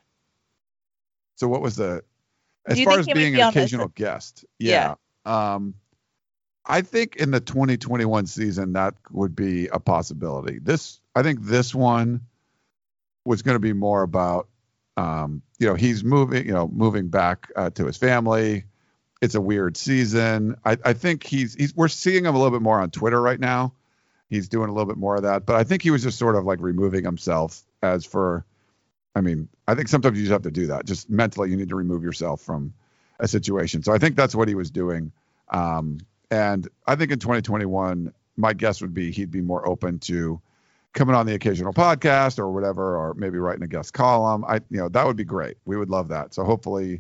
So what was the as Do you far think as he being might an be on occasional this? guest? Yeah. yeah. Um, I think in the twenty twenty-one season that would be a possibility. This, I think, this one was going to be more about, um, you know, he's moving, you know, moving back uh, to his family. It's a weird season. I, I think he's he's we're seeing him a little bit more on Twitter right now. He's doing a little bit more of that, but I think he was just sort of like removing himself as for. I mean, I think sometimes you just have to do that. Just mentally, you need to remove yourself from a situation. So I think that's what he was doing. Um, And I think in twenty twenty-one, my guess would be he'd be more open to coming on the occasional podcast or whatever, or maybe writing a guest column. I, you know, that would be great. We would love that. So hopefully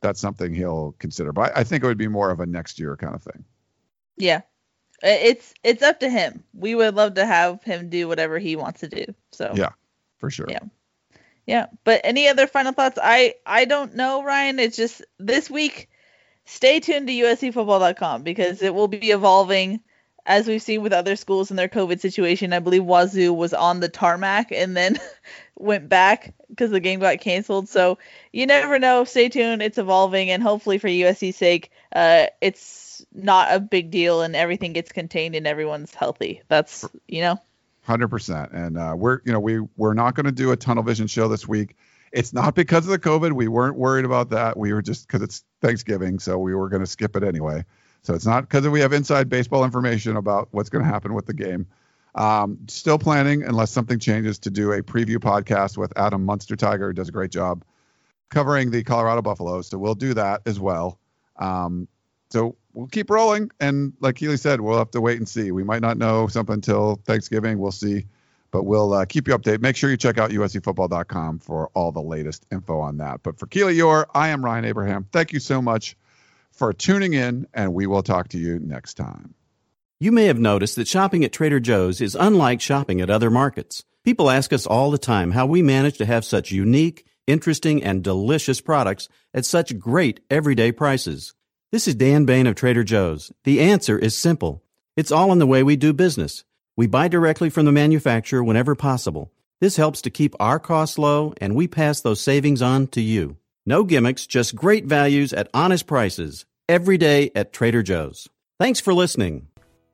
that's something he'll consider. But I, I think it would be more of a next year kind of thing. Yeah. It's it's up to him. We would love to have him do whatever he wants to do. So yeah, for sure. Yeah. Yeah. But any other final thoughts? I, I don't know, Ryan. It's just this week, stay tuned to U S C football dot com because it will be evolving as we've seen with other schools in their COVID situation. I believe Wazoo was on the tarmac and then went back because the game got canceled. So you never know. Stay tuned. It's evolving, and hopefully for U S C's sake, uh, it's not a big deal and everything gets contained and everyone's healthy. That's, you know, one hundred percent. And uh, we're, you know, we, we're not going to do a Tunnel Vision show this week. It's not because of the COVID. We weren't worried about that. We were just because it's Thanksgiving. So we were going to skip it anyway. So it's not because we have inside baseball information about what's going to happen with the game. Um, still planning, unless something changes, to do a preview podcast with Adam Munster Tiger, who does a great job covering the Colorado Buffaloes. So we'll do that as well. Um, so we'll keep rolling. And like Keely said, we'll have to wait and see. We might not know something until Thanksgiving. We'll see. But we'll uh, keep you updated. Make sure you check out U S C football dot com for all the latest info on that. But for Keely Eure, I am Ryan Abraham. Thank you so much for tuning in, and we will talk to you next time. You may have noticed that shopping at Trader Joe's is unlike shopping at other markets. People ask us all the time how we manage to have such unique, interesting, and delicious products at such great everyday prices. This is Dan Bain of Trader Joe's. The answer is simple. It's all in the way we do business. We buy directly from the manufacturer whenever possible. This helps to keep our costs low, and we pass those savings on to you. No gimmicks, just great values at honest prices. Every day at Trader Joe's. Thanks for listening.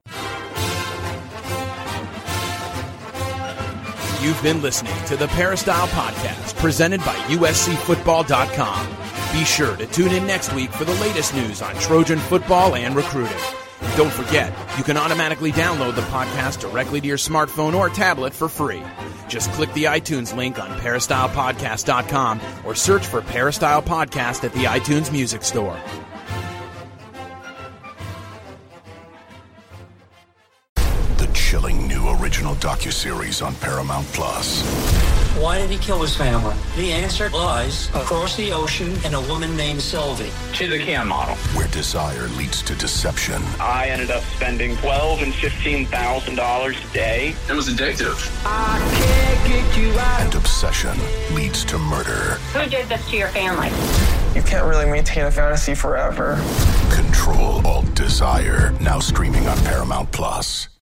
You've been listening to the Peristyle Podcast, presented by U S C football dot com. Be sure to tune in next week for the latest news on Trojan football and recruiting. And don't forget, you can automatically download the podcast directly to your smartphone or tablet for free. Just click the iTunes link on Peristyle Podcast dot com or search for Peristyle Podcast at the iTunes Music Store. The chilling new original docuseries on Paramount Plus. Why did he kill his family? The answer lies across the ocean in a woman named Sylvie. She's a cam model. Where desire leads to deception. I ended up spending twelve and fifteen thousand dollars a day. It was addictive. I can't get you out. And obsession leads to murder. Who did this to your family? You can't really maintain a fantasy forever. Control Alt Desire, now streaming on Paramount Plus.